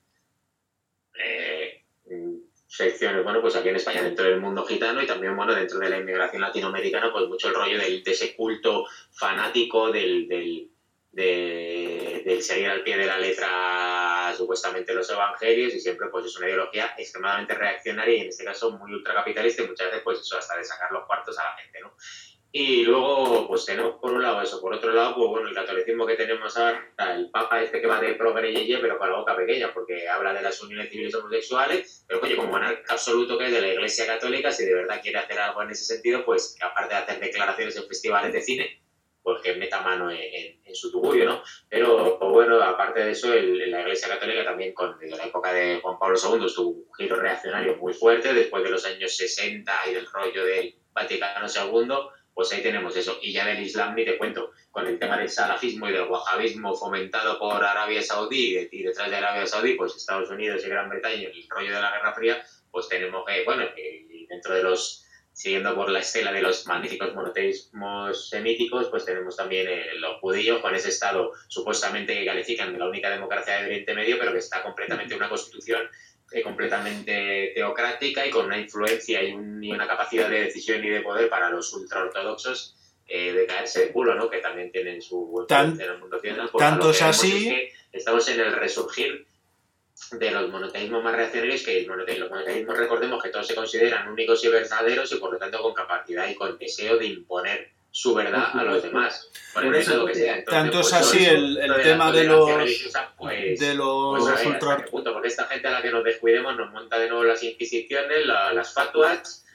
[SPEAKER 2] eh, secciones, bueno, pues aquí en España, dentro del mundo gitano, y también, bueno, dentro de la inmigración latinoamericana, pues mucho el rollo del, de ese culto fanático del, del, de, del seguir al pie de la letra supuestamente los evangelios, y siempre pues es una ideología extremadamente reaccionaria y en este caso muy ultracapitalista, y muchas veces pues eso, hasta de sacar los cuartos a la gente, ¿no? Y luego, pues tenemos por un lado eso, por otro lado, pues bueno, el catolicismo que tenemos ahora, el Papa este que va de progre yeye, pero con la boca pequeña, porque habla de las uniones civiles homosexuales, pero coño, como monarca absoluto que es de la Iglesia Católica, si de verdad quiere hacer algo en ese sentido, pues aparte de hacer declaraciones en festivales de cine, pues que meta mano en, en, en su tugurio, ¿no? Pero, pues bueno, aparte de eso, el, la Iglesia Católica también, con, desde la época de Juan Pablo segundo, estuvo un giro reaccionario muy fuerte, después de los años sesenta y del rollo del Vaticano segundo, pues ahí tenemos eso. Y ya del Islam ni te cuento, con el tema del salafismo y del wahabismo fomentado por Arabia Saudí, y detrás de Arabia Saudí, pues Estados Unidos y Gran Bretaña, el rollo de la Guerra Fría, pues tenemos que, bueno, que dentro de los, siguiendo por la estela de los magníficos monoteísmos semíticos, pues tenemos también eh, los judíos, con ese Estado supuestamente que califican de la única democracia de Oriente Medio, pero que está completamente una constitución eh, completamente teocrática y con una influencia y, un, y una capacidad de decisión y de poder para los ultraortodoxos eh, de caerse de culo, ¿no? Que también tienen su
[SPEAKER 3] Tan,
[SPEAKER 2] en el mundo occidental. Pues
[SPEAKER 3] tanto es así.
[SPEAKER 2] Es que estamos en el resurgir de los monoteísmos más reaccionarios, que el monoteísmo, los monoteísmos, recordemos que todos se consideran únicos y verdaderos y por lo tanto con capacidad y con deseo de imponer su verdad a los demás. Por
[SPEAKER 1] Por eso,
[SPEAKER 2] lo que sea. Entonces,
[SPEAKER 3] tanto
[SPEAKER 2] pues,
[SPEAKER 3] es así
[SPEAKER 2] eso,
[SPEAKER 3] el, el
[SPEAKER 2] de
[SPEAKER 3] tema
[SPEAKER 2] la
[SPEAKER 3] de los
[SPEAKER 2] pues,
[SPEAKER 3] de los
[SPEAKER 2] pues, a ver,
[SPEAKER 3] ultra...
[SPEAKER 2] hasta qué punto, porque esta gente a la que nos descuidemos nos monta de nuevo las inquisiciones, la, las fatuas,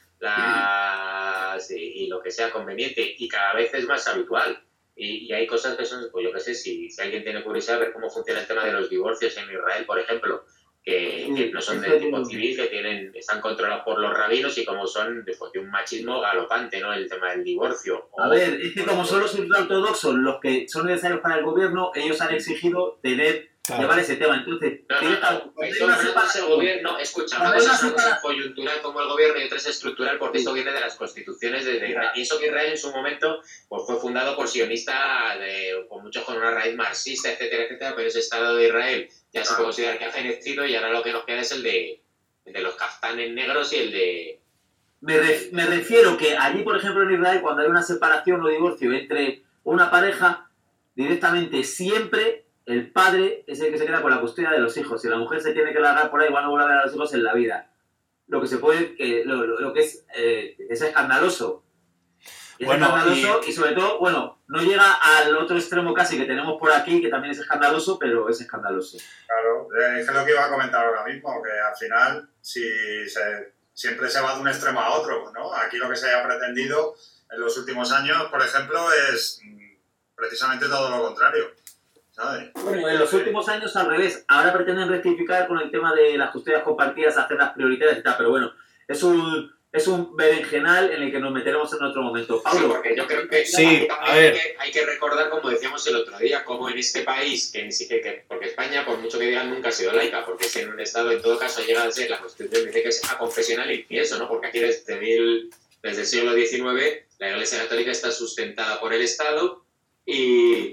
[SPEAKER 2] las, y, y lo que sea conveniente, y cada vez es más habitual. Y, y hay cosas que son, pues yo qué sé, si, si alguien tiene curiosidad de ver cómo funciona el tema de los divorcios en Israel, por ejemplo, que, que no son de tipo civil, que tienen están controlados por los rabinos y como son de, pues, de un machismo galopante, ¿no? El tema del divorcio.
[SPEAKER 1] A o, ver, es que como son los ultraortodoxos los que son necesarios para el gobierno, ellos han exigido tener... Claro. Llevar ese tema, entonces...
[SPEAKER 2] No, no, no, eso no es el gobierno, escucha, una cosa es una cosa coyuntural como el gobierno y otra es estructural porque sí. Esto viene de las constituciones de, de Israel. Y eso que Israel en su momento pues, fue fundado por sionistas, de, con muchos con una raíz marxista, etcétera, etcétera, pero ese Estado de Israel ya se puede considerar que ha fenecido y ahora lo que nos queda es el de, el de los kaftanes negros y el de...
[SPEAKER 1] Me, ref, me refiero que allí, por ejemplo, en Israel, cuando hay una separación o divorcio entre una pareja, directamente siempre... El padre es el que se queda con la custodia de los hijos. Si la mujer se tiene que largar por ahí, van a volver a ver a los hijos en la vida. Lo que se puede, eh, lo, lo, lo que es, eh, es escandaloso. Es bueno, escandaloso y... y sobre todo, bueno, no llega al otro extremo casi que tenemos por aquí, que también es escandaloso, pero es escandaloso.
[SPEAKER 4] Claro, es que lo que iba a comentar ahora mismo, que al final, si se, siempre se va de un extremo a otro, ¿no? Aquí lo que se ha pretendido en los últimos años, por ejemplo, es precisamente todo lo contrario.
[SPEAKER 1] Bueno, en los últimos años al revés, ahora pretenden rectificar con el tema de las custodias compartidas, hacer las prioritarias y tal, pero bueno, es un es un berenjenal en el que nos meteremos en otro momento. Pablo,
[SPEAKER 2] sí, porque yo creo que
[SPEAKER 3] sí, a ver.
[SPEAKER 2] Hay, que, hay que recordar, como decíamos el otro día, como en este país, que ni siquiera, que, porque España, por mucho que digan, nunca ha sido laica, porque si en un estado, en todo caso, llega a ser, la Constitución dice que es aconfesional y eso, ¿no? Porque aquí desde, mil, desde el siglo diecinueve la Iglesia Católica está sustentada por el Estado y...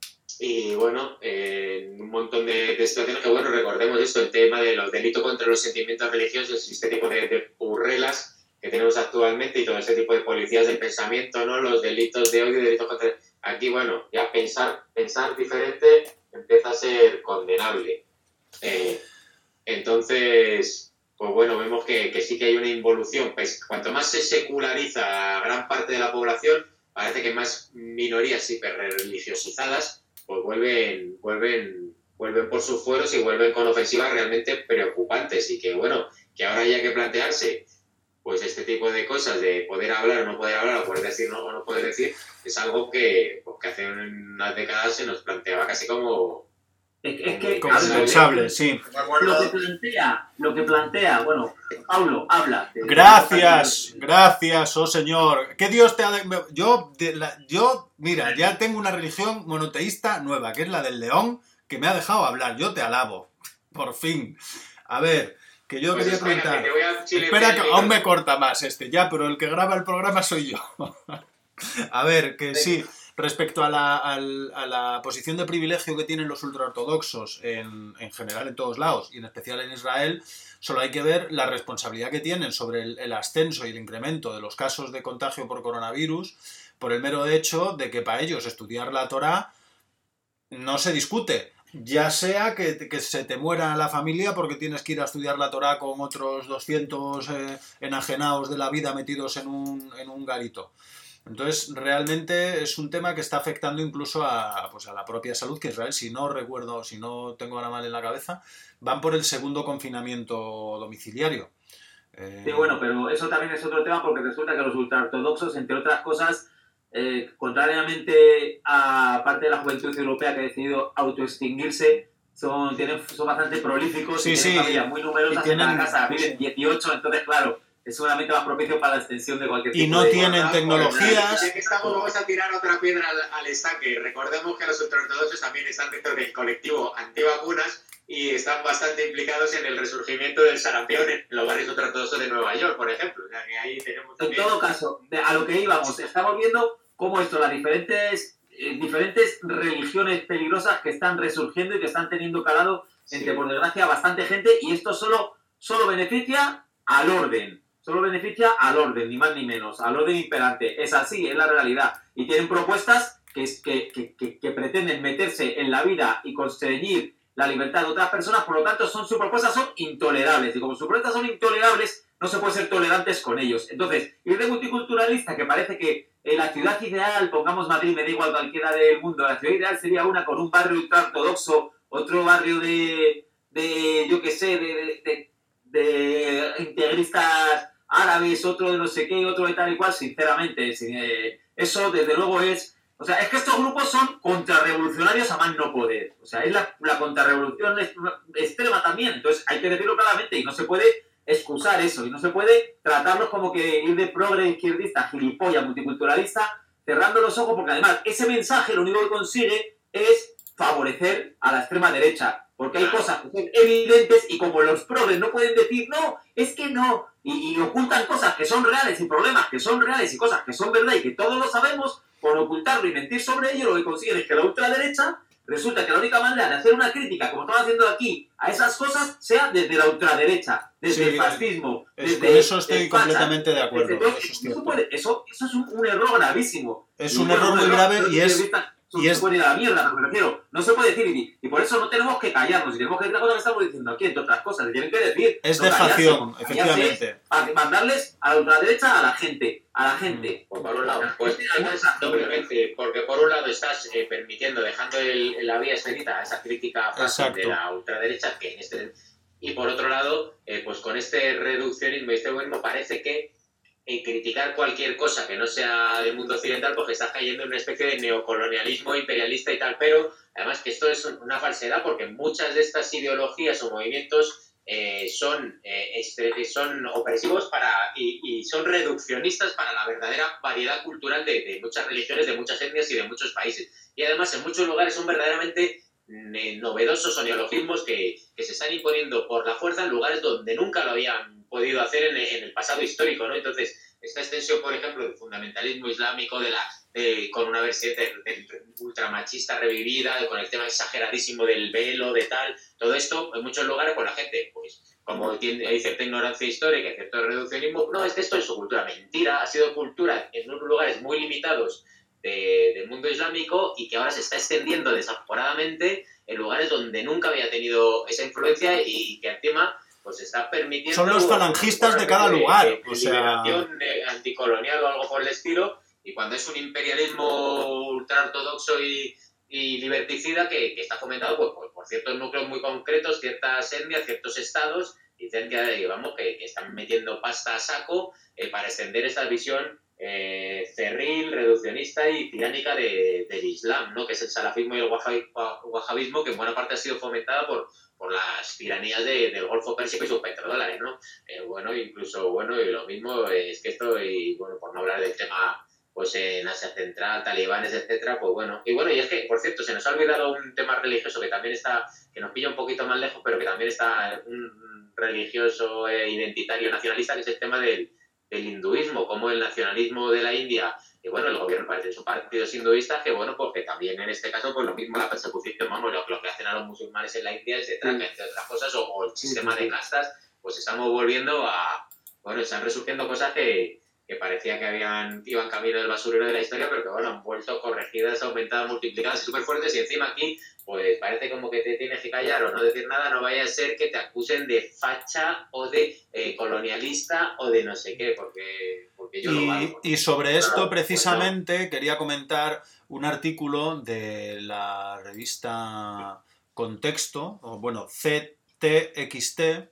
[SPEAKER 2] Y bueno, eh, un montón de, de situaciones que, bueno, recordemos esto, el tema de los delitos contra los sentimientos religiosos y este tipo de, de burrelas que tenemos actualmente y todo ese tipo de policías del pensamiento, ¿no? Los delitos de odio y delitos contra... Aquí, bueno, ya pensar, pensar diferente empieza a ser condenable. Eh, entonces, pues bueno, vemos que, que sí que hay una involución. Pues cuanto más se seculariza a gran parte de la población, parece que más minorías hiperreligiosizadas pues vuelven, vuelven, vuelven por sus fueros y vuelven con ofensivas realmente preocupantes y que, bueno, que ahora haya que plantearse pues este tipo de cosas de poder hablar o no poder hablar o poder decir no o no poder decir es algo que, pues, que hace unas décadas se nos planteaba casi como...
[SPEAKER 1] Es, es que
[SPEAKER 3] como impensable, sí.
[SPEAKER 1] Lo que plantea, lo que plantea, bueno, Pablo, habla. De,
[SPEAKER 3] gracias, de... gracias, oh Señor. Que Dios te ha... Yo, de la, yo, mira, ya tengo una religión monoteísta nueva, que es la del león, que me ha dejado hablar. Yo te alabo, por fin. A ver, que yo pues quería preguntar... Espera, que aún me corta más este, ya, pero el que graba el programa soy yo. A ver, que sí... Respecto a la, a, a la posición de privilegio que tienen los ultraortodoxos en, en general en todos lados y en especial en Israel, solo hay que ver la responsabilidad que tienen sobre el, el ascenso y el incremento de los casos de contagio por coronavirus por el mero hecho de que para ellos estudiar la Torá no se discute. Ya sea que, que se te muera la familia porque tienes que ir a estudiar la Torá con otros doscientos eh, enajenados de la vida metidos en un, en un garito. Entonces, realmente es un tema que está afectando incluso a, pues a la propia salud, que Israel, si no recuerdo, si no tengo ahora mal en la cabeza, van por el segundo confinamiento domiciliario.
[SPEAKER 1] Eh... Sí, bueno, pero eso también es otro tema porque resulta que los ultraortodoxos, entre otras cosas, eh, contrariamente a parte de la juventud europea que ha decidido autoextinguirse, son, tienen, son bastante prolíficos
[SPEAKER 3] sí,
[SPEAKER 1] y tienen
[SPEAKER 3] sí,
[SPEAKER 1] familias muy numerosas
[SPEAKER 3] tienen,
[SPEAKER 1] en la casa,
[SPEAKER 3] sí.
[SPEAKER 1] viven dieciocho, entonces claro, es seguramente más propicio para la extensión de cualquier tipo
[SPEAKER 3] y no
[SPEAKER 1] de
[SPEAKER 3] tienen
[SPEAKER 1] cosas,
[SPEAKER 3] tecnologías.
[SPEAKER 2] Ya que estamos, vamos a tirar otra piedra al, al estanque. Recordemos que los ultraortodoxos también están dentro del colectivo antivacunas y están bastante implicados en el resurgimiento del sarampión en los barrios ultraortodoxos de Nueva York, por ejemplo. O sea, que ahí tenemos también...
[SPEAKER 1] En todo caso, a lo que íbamos, estamos viendo cómo esto, las diferentes, eh, diferentes religiones peligrosas que están resurgiendo y que están teniendo calado entre, sí. por desgracia, bastante gente, y esto solo, solo beneficia al orden. Solo beneficia al orden, ni más ni menos, al orden imperante. Es así, es la realidad. Y tienen propuestas que, que, que, que, que pretenden meterse en la vida y constreñir la libertad de otras personas, por lo tanto, son, sus propuestas son intolerables. Y como sus propuestas son intolerables, no se puede ser tolerantes con ellos. Entonces, ir de multiculturalista, que parece que en la ciudad ideal, pongamos Madrid, me da igual cualquiera del mundo, la ciudad ideal sería una con un barrio ultraortodoxo, otro barrio de, de yo qué sé, de... de, de, de integristas árabes, otro de no sé qué, otro de tal y cual, sinceramente, eh, eso desde luego es O sea, es que estos grupos son contrarrevolucionarios a más no poder. O sea, es la, la contrarrevolución extrema también. Entonces, hay que decirlo claramente y no se puede excusar eso. Y no se puede tratarlos como que ir de progre, izquierdista, gilipollas, multiculturalista, cerrando los ojos, porque además ese mensaje lo único que consigue es favorecer a la extrema derecha. Porque hay cosas que son evidentes y como los progres no pueden decir, no, es que no, y, y ocultan cosas que son reales y problemas que son reales y cosas que son verdad y que todos lo sabemos, por ocultarlo y mentir sobre ello, lo que consiguen es que la ultraderecha resulta que la única manera de hacer una crítica, como estamos haciendo aquí, a esas cosas, sea desde la ultraderecha, desde
[SPEAKER 3] sí,
[SPEAKER 1] el fascismo.
[SPEAKER 3] Es,
[SPEAKER 1] desde
[SPEAKER 3] con eso estoy
[SPEAKER 1] el facha,
[SPEAKER 3] completamente de acuerdo.
[SPEAKER 1] Desde,
[SPEAKER 3] eso, es
[SPEAKER 1] eso, puede, eso, eso es un, un error gravísimo.
[SPEAKER 3] Es
[SPEAKER 1] y
[SPEAKER 3] un
[SPEAKER 1] bueno,
[SPEAKER 3] error muy
[SPEAKER 1] error,
[SPEAKER 3] grave
[SPEAKER 1] no
[SPEAKER 3] y es...
[SPEAKER 1] Vista,
[SPEAKER 3] y
[SPEAKER 1] se
[SPEAKER 3] es...
[SPEAKER 1] puede ir a la mierda, pero me refiero, no se puede decir, y, y por eso no tenemos que callarnos, y tenemos que decir la cosa que estamos diciendo aquí, entre otras cosas, se tienen que decir.
[SPEAKER 3] Es
[SPEAKER 1] no
[SPEAKER 3] dejación,
[SPEAKER 1] callarse,
[SPEAKER 3] efectivamente.
[SPEAKER 1] Para mandarles a la ultraderecha a la gente, a la gente.
[SPEAKER 2] Pues por un lado, pues doblemente, porque por un lado estás eh, permitiendo, dejando el, la vía expedita a esa crítica fácil de la ultraderecha, que en este, y por otro lado, eh, pues con este reduccionismo y este gobierno parece que en criticar cualquier cosa que no sea del mundo occidental, porque estás cayendo en una especie de neocolonialismo imperialista y tal, pero además que esto es una falsedad porque muchas de estas ideologías o movimientos eh, son, eh, son opresivos para, y, y son reduccionistas para la verdadera variedad cultural de, de muchas religiones, de muchas etnias y de muchos países. Y además en muchos lugares son verdaderamente eh, novedosos o neologismos que, que se están imponiendo por la fuerza en lugares donde nunca lo habían podido hacer en, en el pasado histórico, ¿no? Entonces, esta extensión, por ejemplo, del fundamentalismo islámico, de la, de, con una vertiente ultramachista revivida, con el tema exageradísimo del velo, de tal, todo esto, en muchos lugares, pues la gente, pues, como tiene, hay cierta ignorancia histórica y cierto reduccionismo, no, es que esto es su cultura. Mentira, ha sido cultura en unos lugares muy limitados de, del mundo islámico y que ahora se está extendiendo desaforadamente en lugares donde nunca había tenido esa influencia y que encima pues está permitiendo...
[SPEAKER 3] Son los falangistas de cada lugar.
[SPEAKER 2] De, de, de
[SPEAKER 3] o sea...
[SPEAKER 2] liberación anticolonial o algo por el estilo, y cuando es un imperialismo ultraortodoxo y, y liberticida que, que está fomentado pues, pues, por ciertos núcleos muy concretos, ciertas etnias, ciertos estados, y que, vamos, que, que están metiendo pasta a saco eh, para extender esta visión eh, cerril, reduccionista y tiránica de, del Islam, ¿no? Que es el salafismo y el wahabismo, que en buena parte ha sido fomentada por por las tiranías de, del Golfo Pérsico y sus petrodólares, ¿no? Eh, bueno, incluso, bueno, y lo mismo es que esto, y bueno, por no hablar del tema, pues en Asia Central, talibanes, etcétera, pues bueno. Y bueno, y es que, por cierto, se nos ha olvidado un tema religioso que también está, que nos pilla un poquito más lejos, pero que también está un religioso e identitario nacionalista, que es el tema del, del hinduismo, como el nacionalismo de la India. Y bueno, el gobierno parece son partidos hinduistas que, bueno, porque también en este caso, pues lo mismo la persecución, vamos, lo, lo que hacen a los musulmanes en la India, etcétera, sí. Entre otras cosas, o, o el sistema sí, sí, sí. de castas, pues estamos volviendo a, bueno, están resurgiendo cosas que, que parecía que habían iban camino del basurero de la historia, pero que, bueno, han vuelto corregidas, aumentadas, multiplicadas, súper fuertes, y encima aquí, pues parece como que te tienes que callar o no decir nada, no vaya a ser que te acusen de facha o de eh, colonialista o de no sé qué, porque, porque yo
[SPEAKER 3] y,
[SPEAKER 2] lo valgo.
[SPEAKER 3] Y sobre esto, precisamente, pues no. quería comentar un artículo de la revista Contexto, o bueno, C T X T,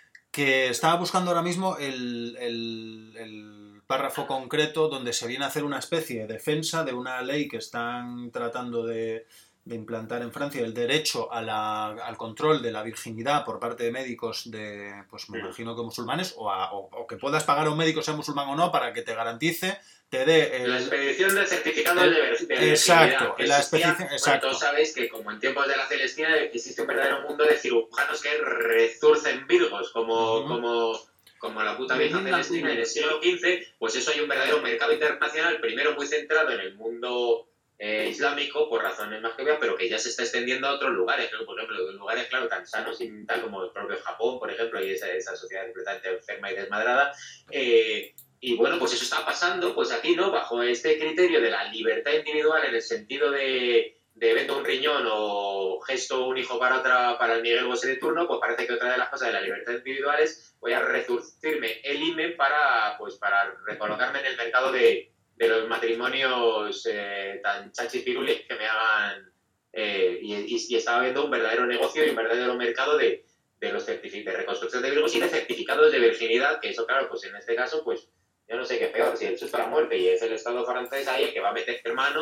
[SPEAKER 3] que estaba buscando ahora mismo el, el, el párrafo concreto donde se viene a hacer una especie de defensa de una ley que están tratando de... de implantar en Francia el derecho a la, al control de la virginidad por parte de médicos de, pues me imagino que musulmanes, o, a, o, o que puedas pagar a un médico, sea musulmán o no, para que te garantice, te dé... El,
[SPEAKER 2] la expedición del certificado el, de, de virginidad.
[SPEAKER 3] Exacto, que la
[SPEAKER 2] existía,
[SPEAKER 3] expedición, exacto.
[SPEAKER 2] Bueno, todos sabéis que como en tiempos de la Celestina existe un verdadero mundo de cirujanos que rezurcen virgos, como... Uh-huh. como como la puta vieja Celestina en el siglo quince, pues eso hay un verdadero mercado internacional, primero muy centrado en el mundo... Eh, islámico, por razones más que obvias, pero que ya se está extendiendo a otros lugares, ¿no? Por ejemplo, lugares, claro, tan sanos y tal como el propio Japón, por ejemplo, y esa, esa sociedad completamente enferma y desmadrada. Eh, y bueno, pues eso está pasando, pues aquí, ¿no? Bajo este criterio de la libertad individual en el sentido de, de vendo un riñón o gesto un hijo para otra, para el Miguel Bosé de turno, pues parece que otra de las cosas de la libertad individual es voy a resurcirme el I M E para, pues, para recolocarme en el mercado de de los matrimonios eh, tan chachipirules que me hagan eh, y, y, y estaba viendo un verdadero negocio y un verdadero mercado de, de los certificados de reconstrucción de virgos y de certificados de virginidad, que eso claro, pues en este caso pues yo no sé qué es peor, si el susto a la muerte y es el Estado francés ahí el que va a meter mano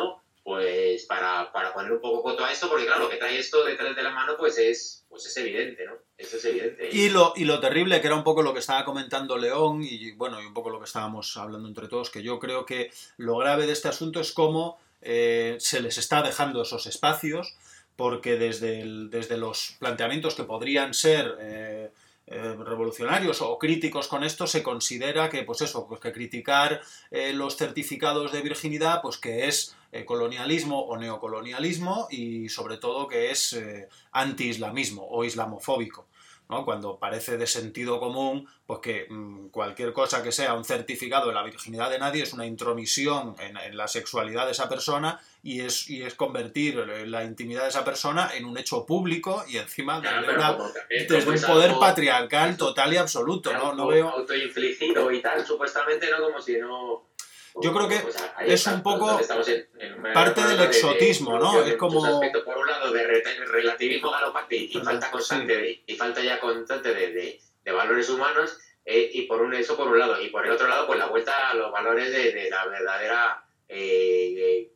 [SPEAKER 2] pues para, para poner un poco coto a esto, porque claro, lo que trae esto detrás de la mano pues es, pues es evidente, ¿no? Eso es evidente.
[SPEAKER 3] Y lo, y lo terrible, que era un poco lo que estaba comentando León, y bueno, y un poco lo que estábamos hablando entre todos, que yo creo que lo grave de este asunto es cómo eh, se les está dejando esos espacios, porque desde, el, desde los planteamientos que podrían ser eh, eh, revolucionarios o críticos con esto, se considera que, pues eso, pues que criticar eh, los certificados de virginidad, pues que es eh, colonialismo o neocolonialismo, y sobre todo que es eh, anti-islamismo o islamofóbico, ¿no? Cuando parece de sentido común, pues que mmm, cualquier cosa que sea un certificado de la virginidad de nadie es una intromisión en, en la sexualidad de esa persona, y es, y es convertir la intimidad de esa persona en un hecho público, y encima
[SPEAKER 2] claro,
[SPEAKER 3] desde, una,
[SPEAKER 2] también,
[SPEAKER 3] desde un poder algo, patriarcal total y absoluto.
[SPEAKER 2] Claro,
[SPEAKER 3] ¿no? No veo...
[SPEAKER 2] autoinfligido y tal, supuestamente, ¿no? Como si no...
[SPEAKER 3] Yo creo que
[SPEAKER 2] pues
[SPEAKER 3] es
[SPEAKER 2] está,
[SPEAKER 3] un poco
[SPEAKER 2] en, en
[SPEAKER 3] parte del exotismo, de, de,
[SPEAKER 2] ¿no?
[SPEAKER 3] Es como...
[SPEAKER 2] Aspectos, por un lado, de relativismo galopante y, y falta constante, sí. de, y falta ya constante de, de, de valores humanos, eh, y por un eso por un lado. Y por el otro lado, pues la vuelta a los valores de, de la verdadera eh, de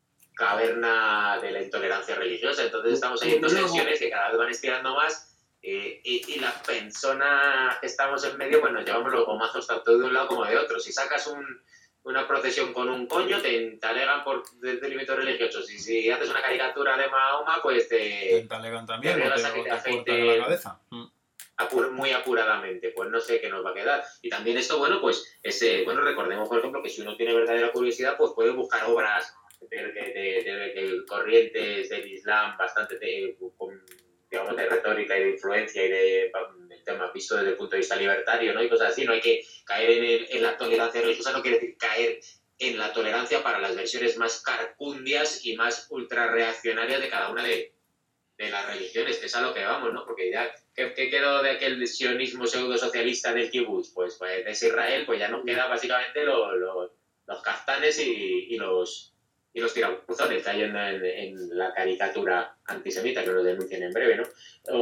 [SPEAKER 2] caverna de la intolerancia religiosa. Entonces estamos ahí en dos tensiones que cada vez van estirando más. Eh, y, y las personas que estamos en medio, pues nos llevamos los gomazos tanto de un lado como de otro. Si sacas un... una procesión con un coño, te, te alegan por delimitos religiosos. Y si haces una caricatura de Mahoma, pues te...
[SPEAKER 3] Te alegan también,
[SPEAKER 2] te
[SPEAKER 3] o te,
[SPEAKER 2] a que te,
[SPEAKER 3] te
[SPEAKER 2] afeite
[SPEAKER 3] la cabeza.
[SPEAKER 2] Apur, muy apuradamente. Pues no sé qué nos va a quedar. Y también esto, bueno, pues, ese, bueno, recordemos, por ejemplo, que si uno tiene verdadera curiosidad, pues puede buscar obras de, de, de, de, de corrientes del Islam bastante, de, con, digamos, de retórica y de influencia y de... temas visto desde el punto de vista libertario, ¿no? Y cosas así. No hay que caer en, el, en la tolerancia religiosa, no quiere decir caer en la tolerancia para las versiones más carcundias y más ultrarreaccionarias de cada una de, de las religiones, que es a lo que vamos, ¿no? Porque ya, ¿qué, qué quedó de aquel sionismo pseudo-socialista del kibutz? Pues, pues de Israel, pues ya nos queda básicamente lo, lo, los kaftanes y, y los y los tirabuzones que hay en, en, en la caricatura antisemita, que nos denuncien en breve, ¿no?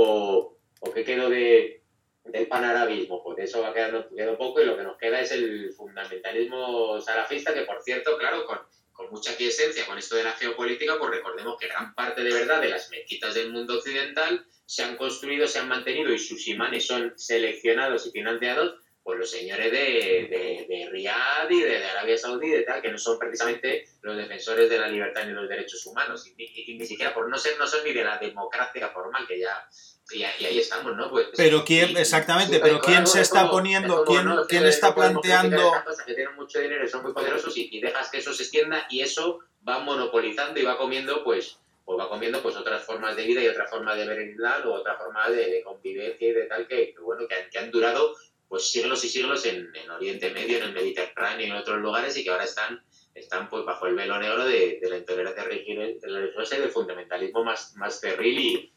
[SPEAKER 2] O, o qué quedó de del panarabismo, pues eso va quedando queda poco, y lo que nos queda es el fundamentalismo salafista, que por cierto, claro, con, con mucha quiesencia con esto de la geopolítica, pues recordemos que gran parte de verdad de las mezquitas del mundo occidental se han construido, se han mantenido, y sus imanes son seleccionados y financiados por los señores de, de, de Riad y de, de Arabia Saudí, de tal, que no son precisamente los defensores de la libertad ni los derechos humanos, y, y, y ni siquiera por no ser, no son ni de la democracia formal, que ya... Y, y ahí estamos, ¿no? Pues,
[SPEAKER 3] pero quién,
[SPEAKER 2] y,
[SPEAKER 3] exactamente,
[SPEAKER 2] y,
[SPEAKER 3] pero
[SPEAKER 2] como,
[SPEAKER 3] quién se está
[SPEAKER 2] como,
[SPEAKER 3] poniendo,
[SPEAKER 2] como,
[SPEAKER 3] quién,
[SPEAKER 2] no,
[SPEAKER 3] quién
[SPEAKER 2] que
[SPEAKER 3] está
[SPEAKER 2] no
[SPEAKER 3] planteando...
[SPEAKER 2] Cosas que tienen mucho dinero y son muy poderosos, y, y dejas que eso se extienda, y eso va monopolizando y va comiendo, pues, pues va comiendo pues otras formas de vida y otras formas de ver el Islam, o otras formas de, de convivencia y de tal, que, que bueno, que han, que han durado pues siglos y siglos en, en Oriente Medio, en el Mediterráneo y en otros lugares, y que ahora están, están pues bajo el velo negro de, de la intolerancia religiosa y del fundamentalismo más, más cerril, y,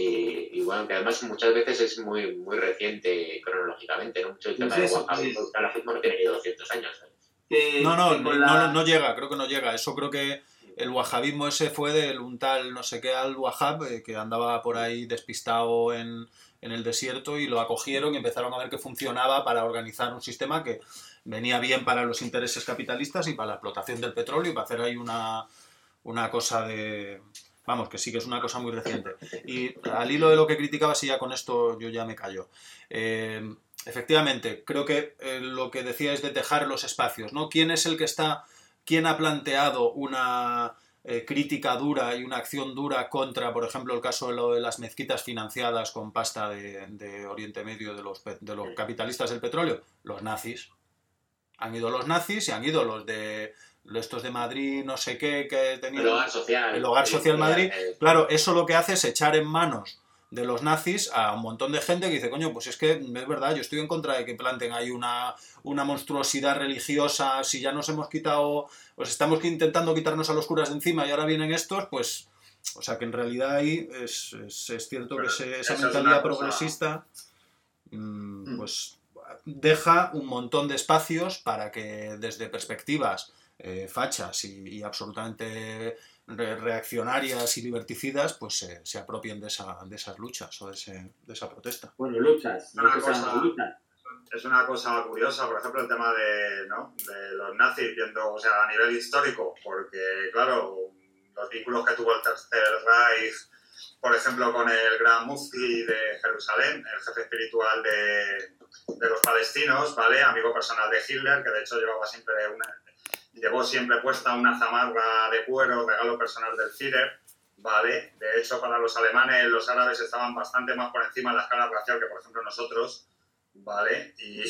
[SPEAKER 2] y, y bueno, que además muchas veces es muy, muy reciente cronológicamente, ¿no? Mucho el tema pues de Wahhabismo, el salafismo no tiene ni doscientos años, ¿sabes?
[SPEAKER 3] Que, no, no, no, la... no, no llega, creo que no llega. Eso creo que el wahabismo ese fue de un tal no sé qué al-Wahhab, eh, que andaba por ahí despistado en, en el desierto, y lo acogieron y empezaron a ver que funcionaba para organizar un sistema que venía bien para los intereses capitalistas y para la explotación del petróleo, y para hacer ahí una, una cosa de... Vamos, que sí, que es una cosa muy reciente. Y al hilo de lo que criticabas, y ya con esto yo ya me callo. Eh, efectivamente, creo que eh, lo que decía es de dejar los espacios, ¿no? ¿Quién es el que está, quién ha planteado una eh, crítica dura y una acción dura contra, por ejemplo, el caso de lo de las mezquitas financiadas con pasta de, de Oriente Medio, de los, de los capitalistas del petróleo? Los nazis. Han ido los nazis y han ido los de... estos de Madrid, no sé qué, que tenían...
[SPEAKER 2] El Hogar Social.
[SPEAKER 3] El Hogar Social Madrid. Claro, eso lo que hace es echar en manos de los nazis a un montón de gente que dice, coño, pues es que es verdad, yo estoy en contra de que planten ahí una, una monstruosidad religiosa, si ya nos hemos quitado, pues estamos intentando quitarnos a los curas de encima y ahora vienen estos, pues... O sea que en realidad ahí es, es, es cierto que ese, esa mentalidad progresista mmm, pues deja un montón de espacios para que desde perspectivas eh, fachas y, y absolutamente re reaccionarias y liberticidas, pues se, se apropien de, esa, de esas luchas o de, ese, de esa protesta.
[SPEAKER 1] Bueno, luchas.
[SPEAKER 4] Una no cosa, luchas. Es una cosa curiosa, por ejemplo, el tema de, ¿no? de los nazis, viendo, o sea, a nivel histórico, porque, claro, los vínculos que tuvo el Tercer Reich, por ejemplo, con el Gran Mufti de Jerusalén, el jefe espiritual de, de los palestinos, ¿vale? Amigo personal de Hitler, que de hecho llevaba siempre una, llevó siempre puesta una zamarra de cuero, regalo personal del Führer, ¿vale? De hecho, para los alemanes, los árabes estaban bastante más por encima de la escala racial que, por ejemplo, nosotros, ¿vale? Y,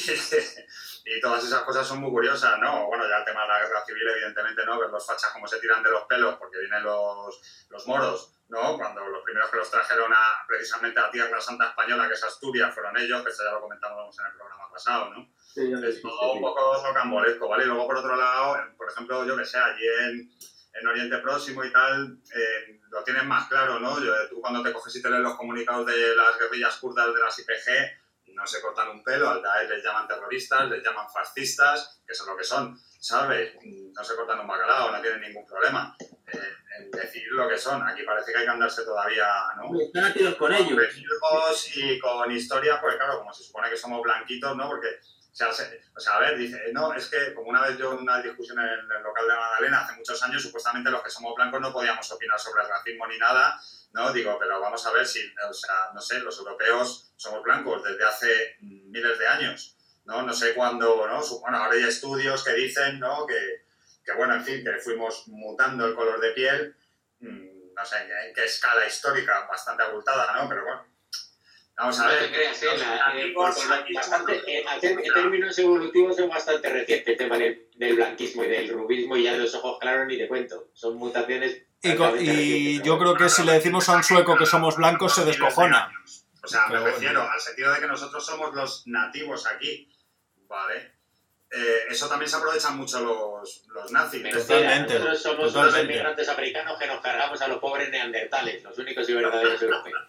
[SPEAKER 4] y todas esas cosas son muy curiosas, ¿no? Bueno, ya el tema de la guerra civil, evidentemente, ¿no? Ver los fachas cómo se tiran de los pelos porque vienen los, los moros, ¿no? Cuando los primeros que los trajeron a, precisamente a Tierra Santa Española, que es Asturias, fueron ellos, que esto ya lo comentamos en el programa pasado, ¿no? Sí, es sí, todo sí, un poco rocambolesco, ¿vale? Y luego, por otro lado, por ejemplo, yo que sé, allí en, en Oriente Próximo y tal, eh, lo tienen más claro, ¿no? Yo, tú cuando te coges y te lees los comunicados de las guerrillas kurdas de las I P G, no se cortan un pelo, al Daesh les llaman terroristas, les llaman fascistas, que son lo que son, ¿sabes? No se cortan un bacalao, no tienen ningún problema eh, en decir lo que son. Aquí parece que hay que andarse todavía, ¿no?
[SPEAKER 1] Están activos con ellos.
[SPEAKER 4] Y con historias, pues claro, como se supone que somos blanquitos, ¿no? Porque, o sea, se, o sea, a ver, dice, no, es que como una vez yo en una discusión en el local de Magdalena hace muchos años, supuestamente los que somos blancos no podíamos opinar sobre el racismo ni nada, ¿no? Digo, pero vamos a ver si, o sea, no sé, los europeos somos blancos desde hace miles de años, ¿no? No sé cuándo, ¿no? Bueno, ahora hay estudios que dicen, ¿no? Que, que bueno, en fin, que fuimos mutando el color de piel, no sé en qué escala histórica, bastante abultada, ¿no? Pero bueno, vamos a ver.
[SPEAKER 2] No te creas, ¿eh? La, eh, por, por bastante, eh, en términos evolutivos es bastante reciente el tema del, del blanquismo y del rubismo y ya de los ojos claros ni te cuento. Son mutaciones...
[SPEAKER 3] Y, con, y yo creo que si le decimos a un sueco que somos blancos se descojona.
[SPEAKER 4] O sea, me refiero al sentido de que nosotros somos los nativos aquí, ¿vale? Eh, eso también se aprovechan mucho los, los nazis.
[SPEAKER 2] Mentira, totalmente. Nosotros somos totalmente. Los inmigrantes africanos que nos cargamos a los pobres neandertales, los únicos y verdaderos europeos.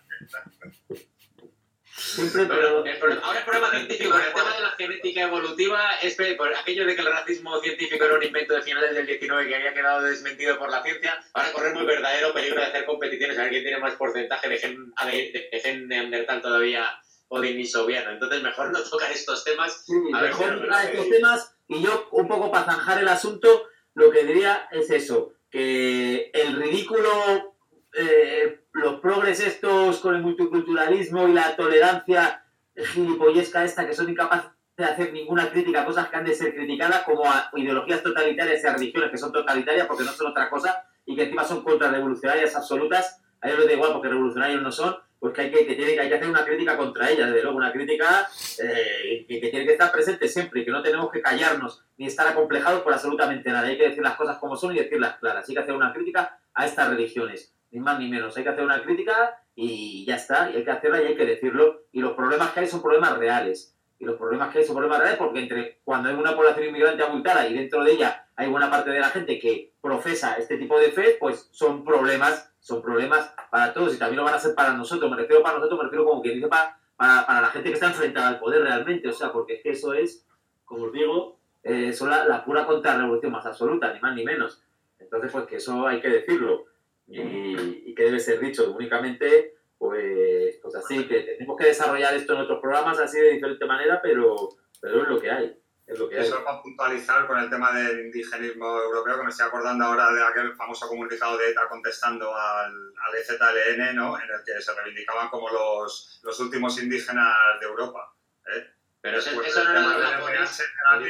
[SPEAKER 2] Siempre, pero... El problema, ahora el problema científico, con el tema de la genética evolutiva, es que por aquello de que el racismo científico era un invento de finales del diecinueve que había quedado desmentido por la ciencia, ahora corremos el verdadero peligro de hacer competiciones a ver quién tiene más porcentaje de gen, de, de gen neandertal todavía o denisoviano. Entonces mejor no tocar estos temas.
[SPEAKER 1] Sí, a ver, mejor tocar estos temas y yo un poco para zanjar el asunto lo que diría es eso, que el ridículo... Eh, los progres estos con el multiculturalismo y la tolerancia gilipollesca esta que son incapaces de hacer ninguna crítica a cosas que han de ser criticadas como a ideologías totalitarias y a religiones que son totalitarias porque no son otra cosa y que encima son contrarrevolucionarias absolutas, a ellos les da igual porque revolucionarios no son, pues que hay que, que, tiene, que, hay que hacer una crítica contra ellas, desde luego una crítica eh, que, que tiene que estar presente siempre y que no tenemos que callarnos ni estar acomplejados por absolutamente nada, hay que decir las cosas como son y decirlas claras, hay que hacer una crítica a estas religiones. Ni más ni menos, hay que hacer una crítica y ya está, y hay que hacerla y hay que decirlo. Y los problemas que hay son problemas reales. Y los problemas que hay son problemas reales porque entre cuando hay una población inmigrante abultada y dentro de ella hay buena parte de la gente que profesa este tipo de fe, pues son problemas, son problemas para todos y también lo van a ser para nosotros. Me refiero para nosotros, me refiero como quien dice para, para, para la gente que está enfrentada al poder realmente. O sea, porque es que eso es, como os digo, eh, son la, la pura contrarrevolución más absoluta, ni más ni menos. Entonces, pues que eso hay que decirlo. Y, y que debe ser dicho únicamente, pues, pues así, que tenemos que desarrollar esto en otros programas así de diferente manera, pero, pero es lo que hay. Es lo que
[SPEAKER 4] Eso
[SPEAKER 1] hay.
[SPEAKER 4] para puntualizar con el tema del indigenismo europeo, que me estoy acordando ahora de aquel famoso comunicado de ETA contestando al, al E Z L N, ¿no? En el que se reivindicaban como los, los últimos indígenas de Europa. ¿eh?
[SPEAKER 2] Pero eso, eso no era de la japonés.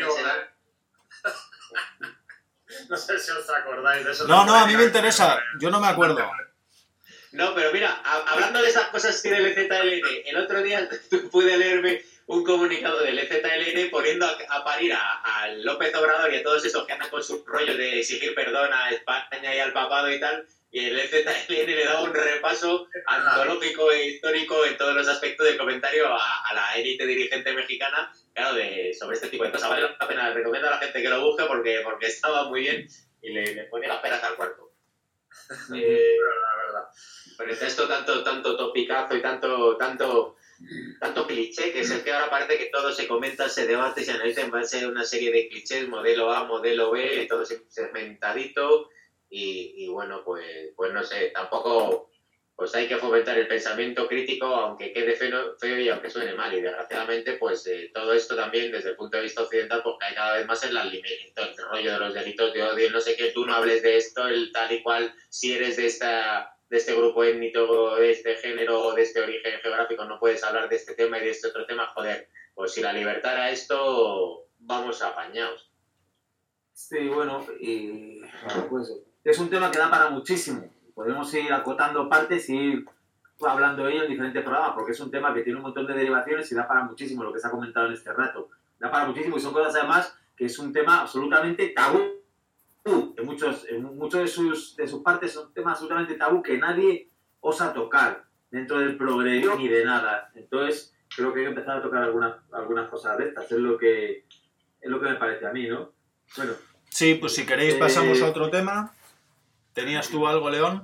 [SPEAKER 4] No sé si os acordáis de eso.
[SPEAKER 3] No, no, a mí me interesa. Yo no me acuerdo.
[SPEAKER 2] No, pero mira, hablando de esas cosas que del E Z L N, el otro día pude leerme un comunicado del E Z L N poniendo a, a parir a, a López Obrador y a todos esos que andan con sus rollos de exigir perdón a España y al papado y tal, y el E Z L N le daba un repaso antológico e histórico en todos los aspectos del comentario a, a la élite dirigente mexicana, claro, de, sobre este tipo de cosas. Vale la pena, recomiendo a la gente que lo busque porque, porque estaba muy bien y le, le pone las peras al cuerpo. Eh,
[SPEAKER 4] la verdad.
[SPEAKER 2] Pero está esto tanto, tanto topicazo y tanto, tanto, tanto cliché que es el que ahora parece que todo se comenta, se debate y se analiza en base a una serie de clichés, modelo A, modelo B, todo segmentadito y, y bueno, pues, pues no sé, tampoco pues hay que fomentar el pensamiento crítico, aunque quede feo, feo y aunque suene mal. Y desgraciadamente, pues eh, todo esto también, desde el punto de vista occidental, pues cae cada vez más en la alimentación, el rollo de los delitos de odio, no sé qué, tú no hables de esto, el tal y cual, si eres de esta de este grupo étnico, de este género o de este origen geográfico, no puedes hablar de este tema y de este otro tema, joder, pues si la libertad era esto, vamos apañados.
[SPEAKER 1] Sí, bueno, y pues es un tema que da para muchísimo. Podemos ir acotando partes y ir hablando de ello en diferentes programas, porque es un tema que tiene un montón de derivaciones y da para muchísimo lo que se ha comentado en este rato. Da para muchísimo y son cosas además que es un tema absolutamente tabú. En, muchos, en muchos de sus, de sus partes son temas absolutamente tabú que nadie osa tocar dentro del progreso ni de nada. Entonces creo que hay que empezar a tocar algunas, algunas cosas de estas. Es lo que, es lo que me parece a mí, ¿no? Bueno.
[SPEAKER 3] Sí, pues si queréis pasamos eh... a otro tema. ¿Tenías tú algo, León?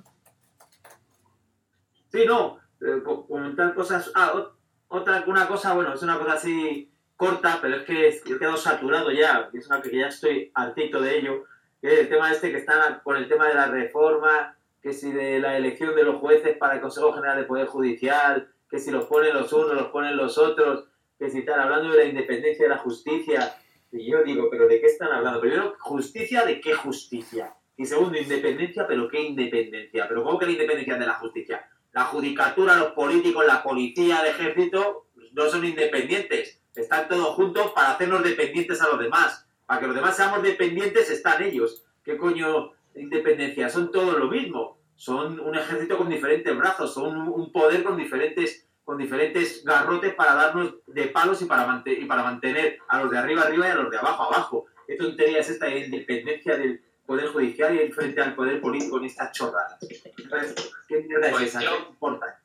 [SPEAKER 1] Sí, no, eh, comentar cosas... Ah, otra una cosa, bueno, es una cosa así corta, pero es que he quedado saturado ya, es una que ya estoy hartito de ello, que es el tema este que está con el tema de la reforma, que si de la elección de los jueces para el Consejo General del Poder Judicial, que si los ponen los unos, los ponen los otros, que si están hablando de la independencia de la justicia. Y yo digo, ¿pero de qué están hablando? Primero, ¿justicia de qué justicia? Y segundo, independencia, ¿pero qué independencia? ¿Pero cómo que la independencia de la justicia? La judicatura, los políticos, la policía, el ejército, no son independientes. Están todos juntos para hacernos dependientes a los demás. Para que los demás seamos dependientes están ellos. ¿Qué coño independencia? Son todos lo mismo. Son un ejército con diferentes brazos, son un poder con diferentes, con diferentes garrotes para darnos de palos y para, mantener, y para mantener a los de arriba arriba y a los de abajo abajo. ¿Qué tontería es esta independencia del Poder Judicial y frente al Poder Político en estas chorradas? Entonces, ¿qué mierda
[SPEAKER 2] pues
[SPEAKER 1] es esa?
[SPEAKER 2] Yo,
[SPEAKER 1] ¿Qué importa?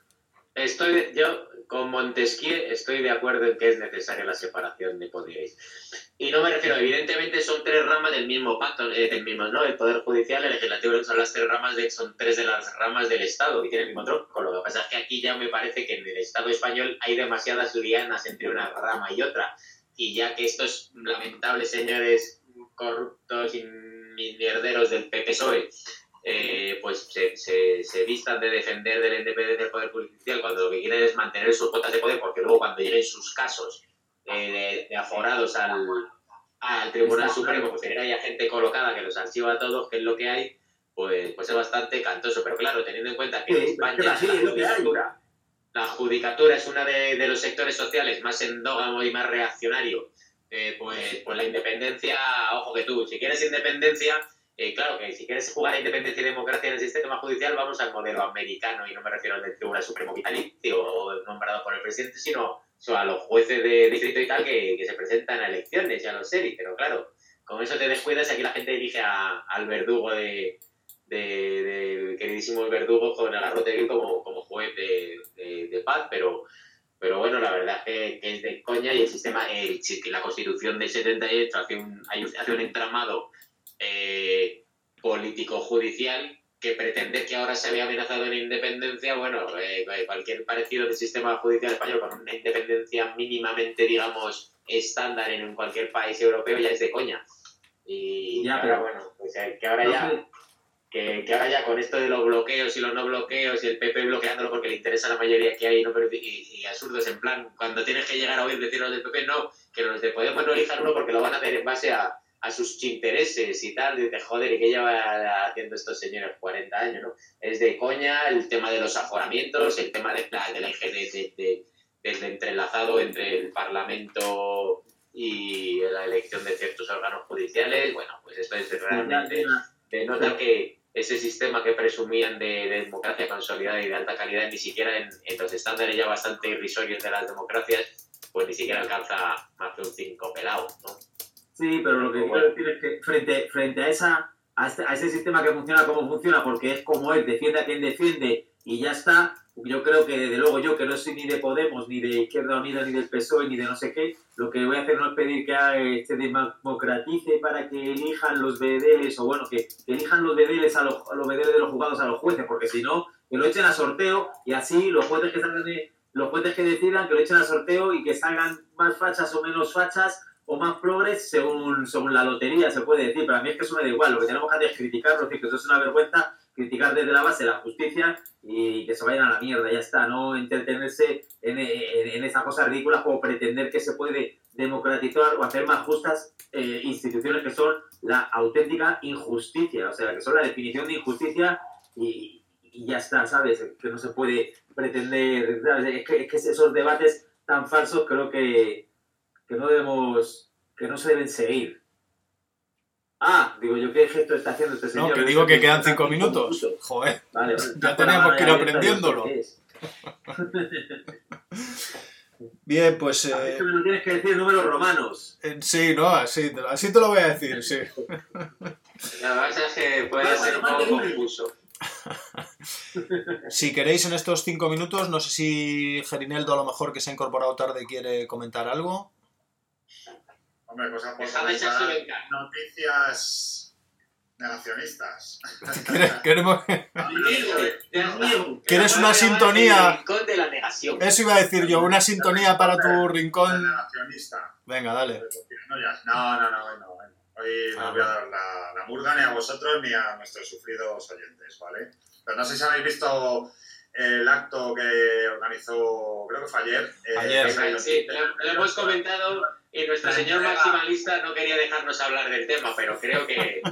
[SPEAKER 2] Estoy, yo, con Montesquieu, estoy de acuerdo en que es necesaria la separación de poderes. Y no me refiero, evidentemente son tres ramas del mismo pacto, eh, del mismo, ¿no? El Poder Judicial, el Legislativo, son las tres ramas, de, son tres de las ramas del Estado y tienen el mismo tronco. Lo que pasa es que aquí ya me parece que en el Estado español hay demasiadas lianas entre una rama y otra. Y ya que estos lamentables señores corruptos y mierderos del P P S O E eh, pues se, se, se vistan de defender de la independencia del Poder Judicial cuando lo que quieren es mantener sus cotas de poder, porque luego cuando lleguen sus casos eh, de, de aforados al, al Tribunal Supremo, pues tener ahí a gente colocada que los archiva a todos, que es lo que hay, pues, pues es bastante cantoso. Pero claro, teniendo en cuenta que
[SPEAKER 1] sí,
[SPEAKER 2] en España
[SPEAKER 1] pero sí,
[SPEAKER 2] la,
[SPEAKER 1] es lo que hay.
[SPEAKER 2] la judicatura es uno de, de los sectores sociales más endógamo y más reaccionario, eh, pues, pues la independencia, ojo que tú, si quieres independencia, eh, claro que si quieres jugar a independencia y democracia en el sistema judicial, vamos al modelo americano, y no me refiero al del Tribunal Supremo vitalicio o nombrado por el presidente, sino, sino a los jueces de distrito y tal que, que se presentan a elecciones y a los seris, pero claro, con eso te descuidas y aquí la gente elige a, al verdugo de... del de queridísimo verdugo con el garrote vil como, como juez de, de, de paz, pero, pero bueno, la verdad es que, que es de coña, y el sistema, el, la Constitución del setenta y ocho hace un, hace un entramado eh, político-judicial que pretender que ahora se había amenazado en independencia, bueno, eh, cualquier parecido del sistema judicial español con una independencia mínimamente, digamos, estándar en cualquier país europeo ya es de coña. Y
[SPEAKER 1] ya,
[SPEAKER 2] ahora,
[SPEAKER 1] pero
[SPEAKER 2] bueno, pues que ahora ya... Que, que ahora ya con esto de los bloqueos y los no bloqueos y el P P bloqueándolo porque le interesa a la mayoría que hay, ¿no? Pero, y, y absurdos en plan, cuando tienes que llegar a oír decir los del P P, no, que los de Podemos no elijan uno porque lo van a hacer en base a, a sus intereses y tal, y dices, joder, ¿y qué lleva haciendo estos señores cuarenta años, no? Es de coña el tema de los aforamientos, el tema de, de la de, de, de, del entrelazado entre el Parlamento y la elección de ciertos órganos judiciales. Bueno, pues esto es realmente... denota que ese sistema que presumían de, de democracia consolidada y de alta calidad, ni siquiera en, en los estándares ya bastante irrisorios de las democracias, pues ni siquiera alcanza más que un cinco pelado, ¿no?
[SPEAKER 1] Sí, pero lo que quiero decir es que frente, frente a, esa, a, este, a ese sistema que funciona como funciona, porque es como es, defiende a quien defiende y ya está, yo creo que desde luego yo, que no soy ni de Podemos, ni de Izquierda Unida, ni del P S O E, ni de no sé qué, lo que voy a hacer no es pedir que se democratice para que elijan los bedeles, o bueno, que, que elijan los bedeles a los, a los bedeles de los juzgados a los jueces, porque si no, que lo echen a sorteo y así los jueces que salgan de, los jueces que decidan, que lo echen a sorteo y que salgan más fachas o menos fachas o más progres según, según la lotería, se puede decir. Pero a mí es que eso me da igual, lo que tenemos que hacer es criticarlo, es decir, que eso es una vergüenza criticar desde la base la justicia y que se vayan a la mierda, ya está, no entretenerse en, en, en esa cosa ridícula como pretender que se puede democratizar o hacer más justas eh, instituciones que son la auténtica injusticia, o sea, que son la definición de injusticia y, y ya está, ¿sabes? Que no se puede pretender, ¿sabes? Es que, es que esos debates tan falsos creo que, que no debemos, que no se deben seguir. Ah, digo yo, ¿qué gesto está haciendo este señor?
[SPEAKER 3] No, que digo que quedan cinco minutos. minutos. Joder, vale, vale. Ya teníamos que ir aprendiéndolo. Bien, pues...
[SPEAKER 1] Eh... Esto me lo tienes que decir números romanos.
[SPEAKER 3] Eh, sí, no, así, así te lo voy a decir, sí.
[SPEAKER 2] La verdad es que puede ser un poco confuso.
[SPEAKER 3] Si queréis en estos cinco minutos, no sé si Gerineldo, a lo mejor que se ha incorporado tarde, quiere comentar algo.
[SPEAKER 4] Hombre, cosas por comentar, noticias negacionistas.
[SPEAKER 3] Queremos... ¿Quieres una sintonía?
[SPEAKER 2] Rincón de la negación.
[SPEAKER 3] Eso iba a decir yo, una sintonía para tu rincón.
[SPEAKER 4] Negacionista.
[SPEAKER 3] Venga, dale.
[SPEAKER 4] No, no, no, no. Hoy no os voy a dar la, la murga ni a vosotros ni a nuestros sufridos oyentes, ¿vale? Pero no sé si habéis visto el acto que organizó, creo que fue ayer.
[SPEAKER 3] Ayer,
[SPEAKER 2] eh, sí, lo, lo hemos comentado y nuestro señor maximalista no quería dejarnos hablar del tema, pero creo que...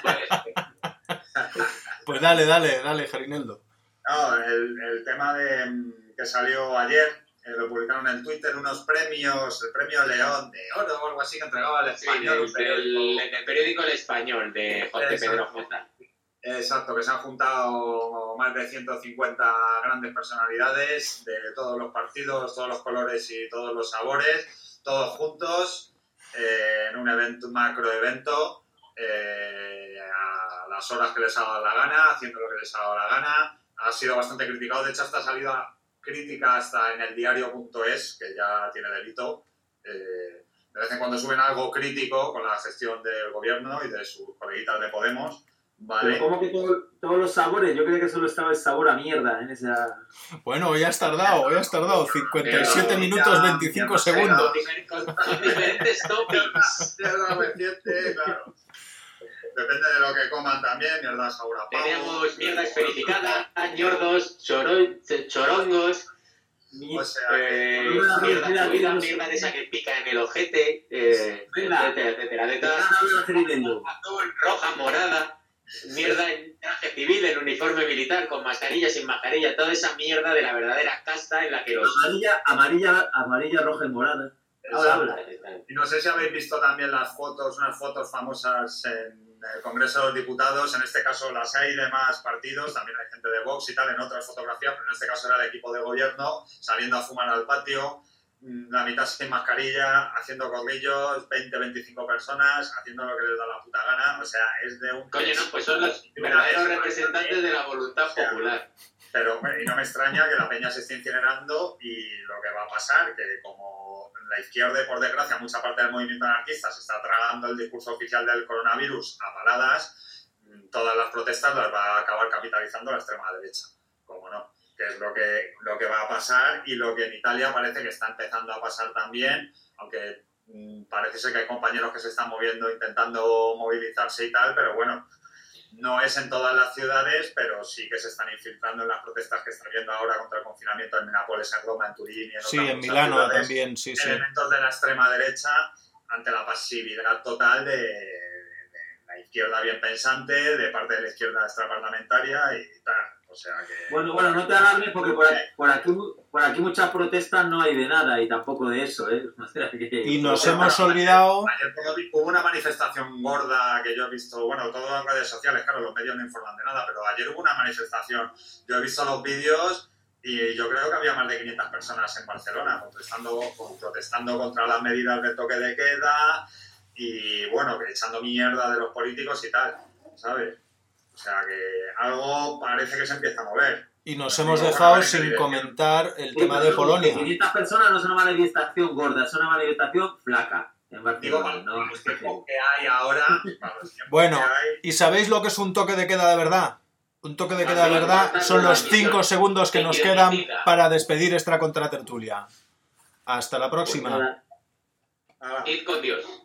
[SPEAKER 3] Pues dale, dale, dale, Gerineldo.
[SPEAKER 4] No, el, el tema de que salió ayer, eh, lo publicaron en Twitter, unos premios, el premio León de Oro o algo así que entregaba el Español.
[SPEAKER 2] Sí, del, del, del periódico El Español, de José Pedro J.
[SPEAKER 4] Exacto, que se han juntado más de ciento cincuenta grandes personalidades de todos los partidos, todos los colores y todos los sabores, todos juntos eh, en un evento, un macro evento, eh, a las horas que les ha dado la gana, haciendo lo que les ha dado la gana. Ha sido bastante criticado, de hecho hasta ha salido crítica hasta en el diario punto es, que ya tiene delito. Eh, de vez en cuando suben algo crítico con la gestión del gobierno y de sus coleguitas de Podemos. Vale.
[SPEAKER 1] Pero como que todo, todos los sabores, yo creía que solo estaba el sabor a mierda en esa...
[SPEAKER 3] Bueno, hoy has tardado, hoy has tardado cincuenta y siete minutos veinticinco segundos.
[SPEAKER 2] Con, con diferentes toppings.
[SPEAKER 4] Mierda reciente, claro. Depende de lo que coman también, mierda sabor a pavo.
[SPEAKER 2] Tenemos mierda esferificada, ñordos, choro, chorongos,
[SPEAKER 4] o sea,
[SPEAKER 2] eh, mierda fluida, mierda de esa que pica en el ojete, eh, etcétera, etcétera. De todas azul, roja, morada, mierda en traje civil, en uniforme militar, con mascarilla, sin mascarilla, toda esa mierda de la verdadera casta en la que los...
[SPEAKER 1] Amarilla, amarilla, amarilla, roja y morada.
[SPEAKER 4] Ahora habla. Y no sé si habéis visto también las fotos, unas fotos famosas en el Congreso de los Diputados, en este caso las hay de más partidos, también hay gente de Vox y tal en otras fotografías, pero en este caso era el equipo de gobierno saliendo a fumar al patio, la mitad sin mascarilla, haciendo corrillos, veinte, veinticinco personas, haciendo lo que les da la puta gana, o sea, es de un...
[SPEAKER 2] Coño, no, pues son los verdaderos representantes de la voluntad popular.
[SPEAKER 4] Pero y no me extraña que la peña se esté incinerando y lo que va a pasar, que como la izquierda, por desgracia, mucha parte del movimiento anarquista se está tragando el discurso oficial del coronavirus a paladas, todas las protestas las va a acabar capitalizando la extrema derecha, como no, que es lo que, lo que va a pasar y lo que en Italia parece que está empezando a pasar también, aunque mmm, parece ser que hay compañeros que se están moviendo, intentando movilizarse y tal, pero bueno, no es en todas las ciudades, pero sí que se están infiltrando en las protestas que están viendo ahora contra el confinamiento en Nápoles, en Roma, en Turín y en
[SPEAKER 3] sí,
[SPEAKER 4] otras
[SPEAKER 3] en Milano
[SPEAKER 4] ciudades,
[SPEAKER 3] también, sí, sí.
[SPEAKER 4] Elementos de la extrema derecha ante la pasividad total de, de la izquierda bien pensante, de parte de la izquierda extraparlamentaria y tal. O sea que...
[SPEAKER 1] Bueno, bueno, no te alarmes porque por aquí, por aquí, por aquí muchas protestas no hay de nada y tampoco de eso, ¿eh? O sea, que...
[SPEAKER 3] Y nos hemos olvidado...
[SPEAKER 4] Ayer hubo una manifestación gorda que yo he visto, bueno, todo en redes sociales, claro, los medios no informan de nada, pero ayer hubo una manifestación, yo he visto los vídeos y yo creo que había más de quinientas personas en Barcelona protestando, protestando contra las medidas del toque de queda y, bueno, echando mierda de los políticos y tal, ¿sabes? O sea que algo parece que se empieza a mover.
[SPEAKER 3] Y nos hemos dejado sin comentar el sí, tema de Polonia.
[SPEAKER 1] quinientas personas no es una manifestación gorda, es una manifestación flaca. En Barcelona,
[SPEAKER 4] Digo,
[SPEAKER 1] ¿no?
[SPEAKER 4] Los tiempos que hay ahora...
[SPEAKER 3] Bueno,
[SPEAKER 4] hay...
[SPEAKER 3] ¿y sabéis lo que es un toque de queda de verdad? Un toque de queda de verdad son los cinco segundos que nos quedan para despedir esta contratertulia. Hasta la próxima.
[SPEAKER 2] Id con Dios.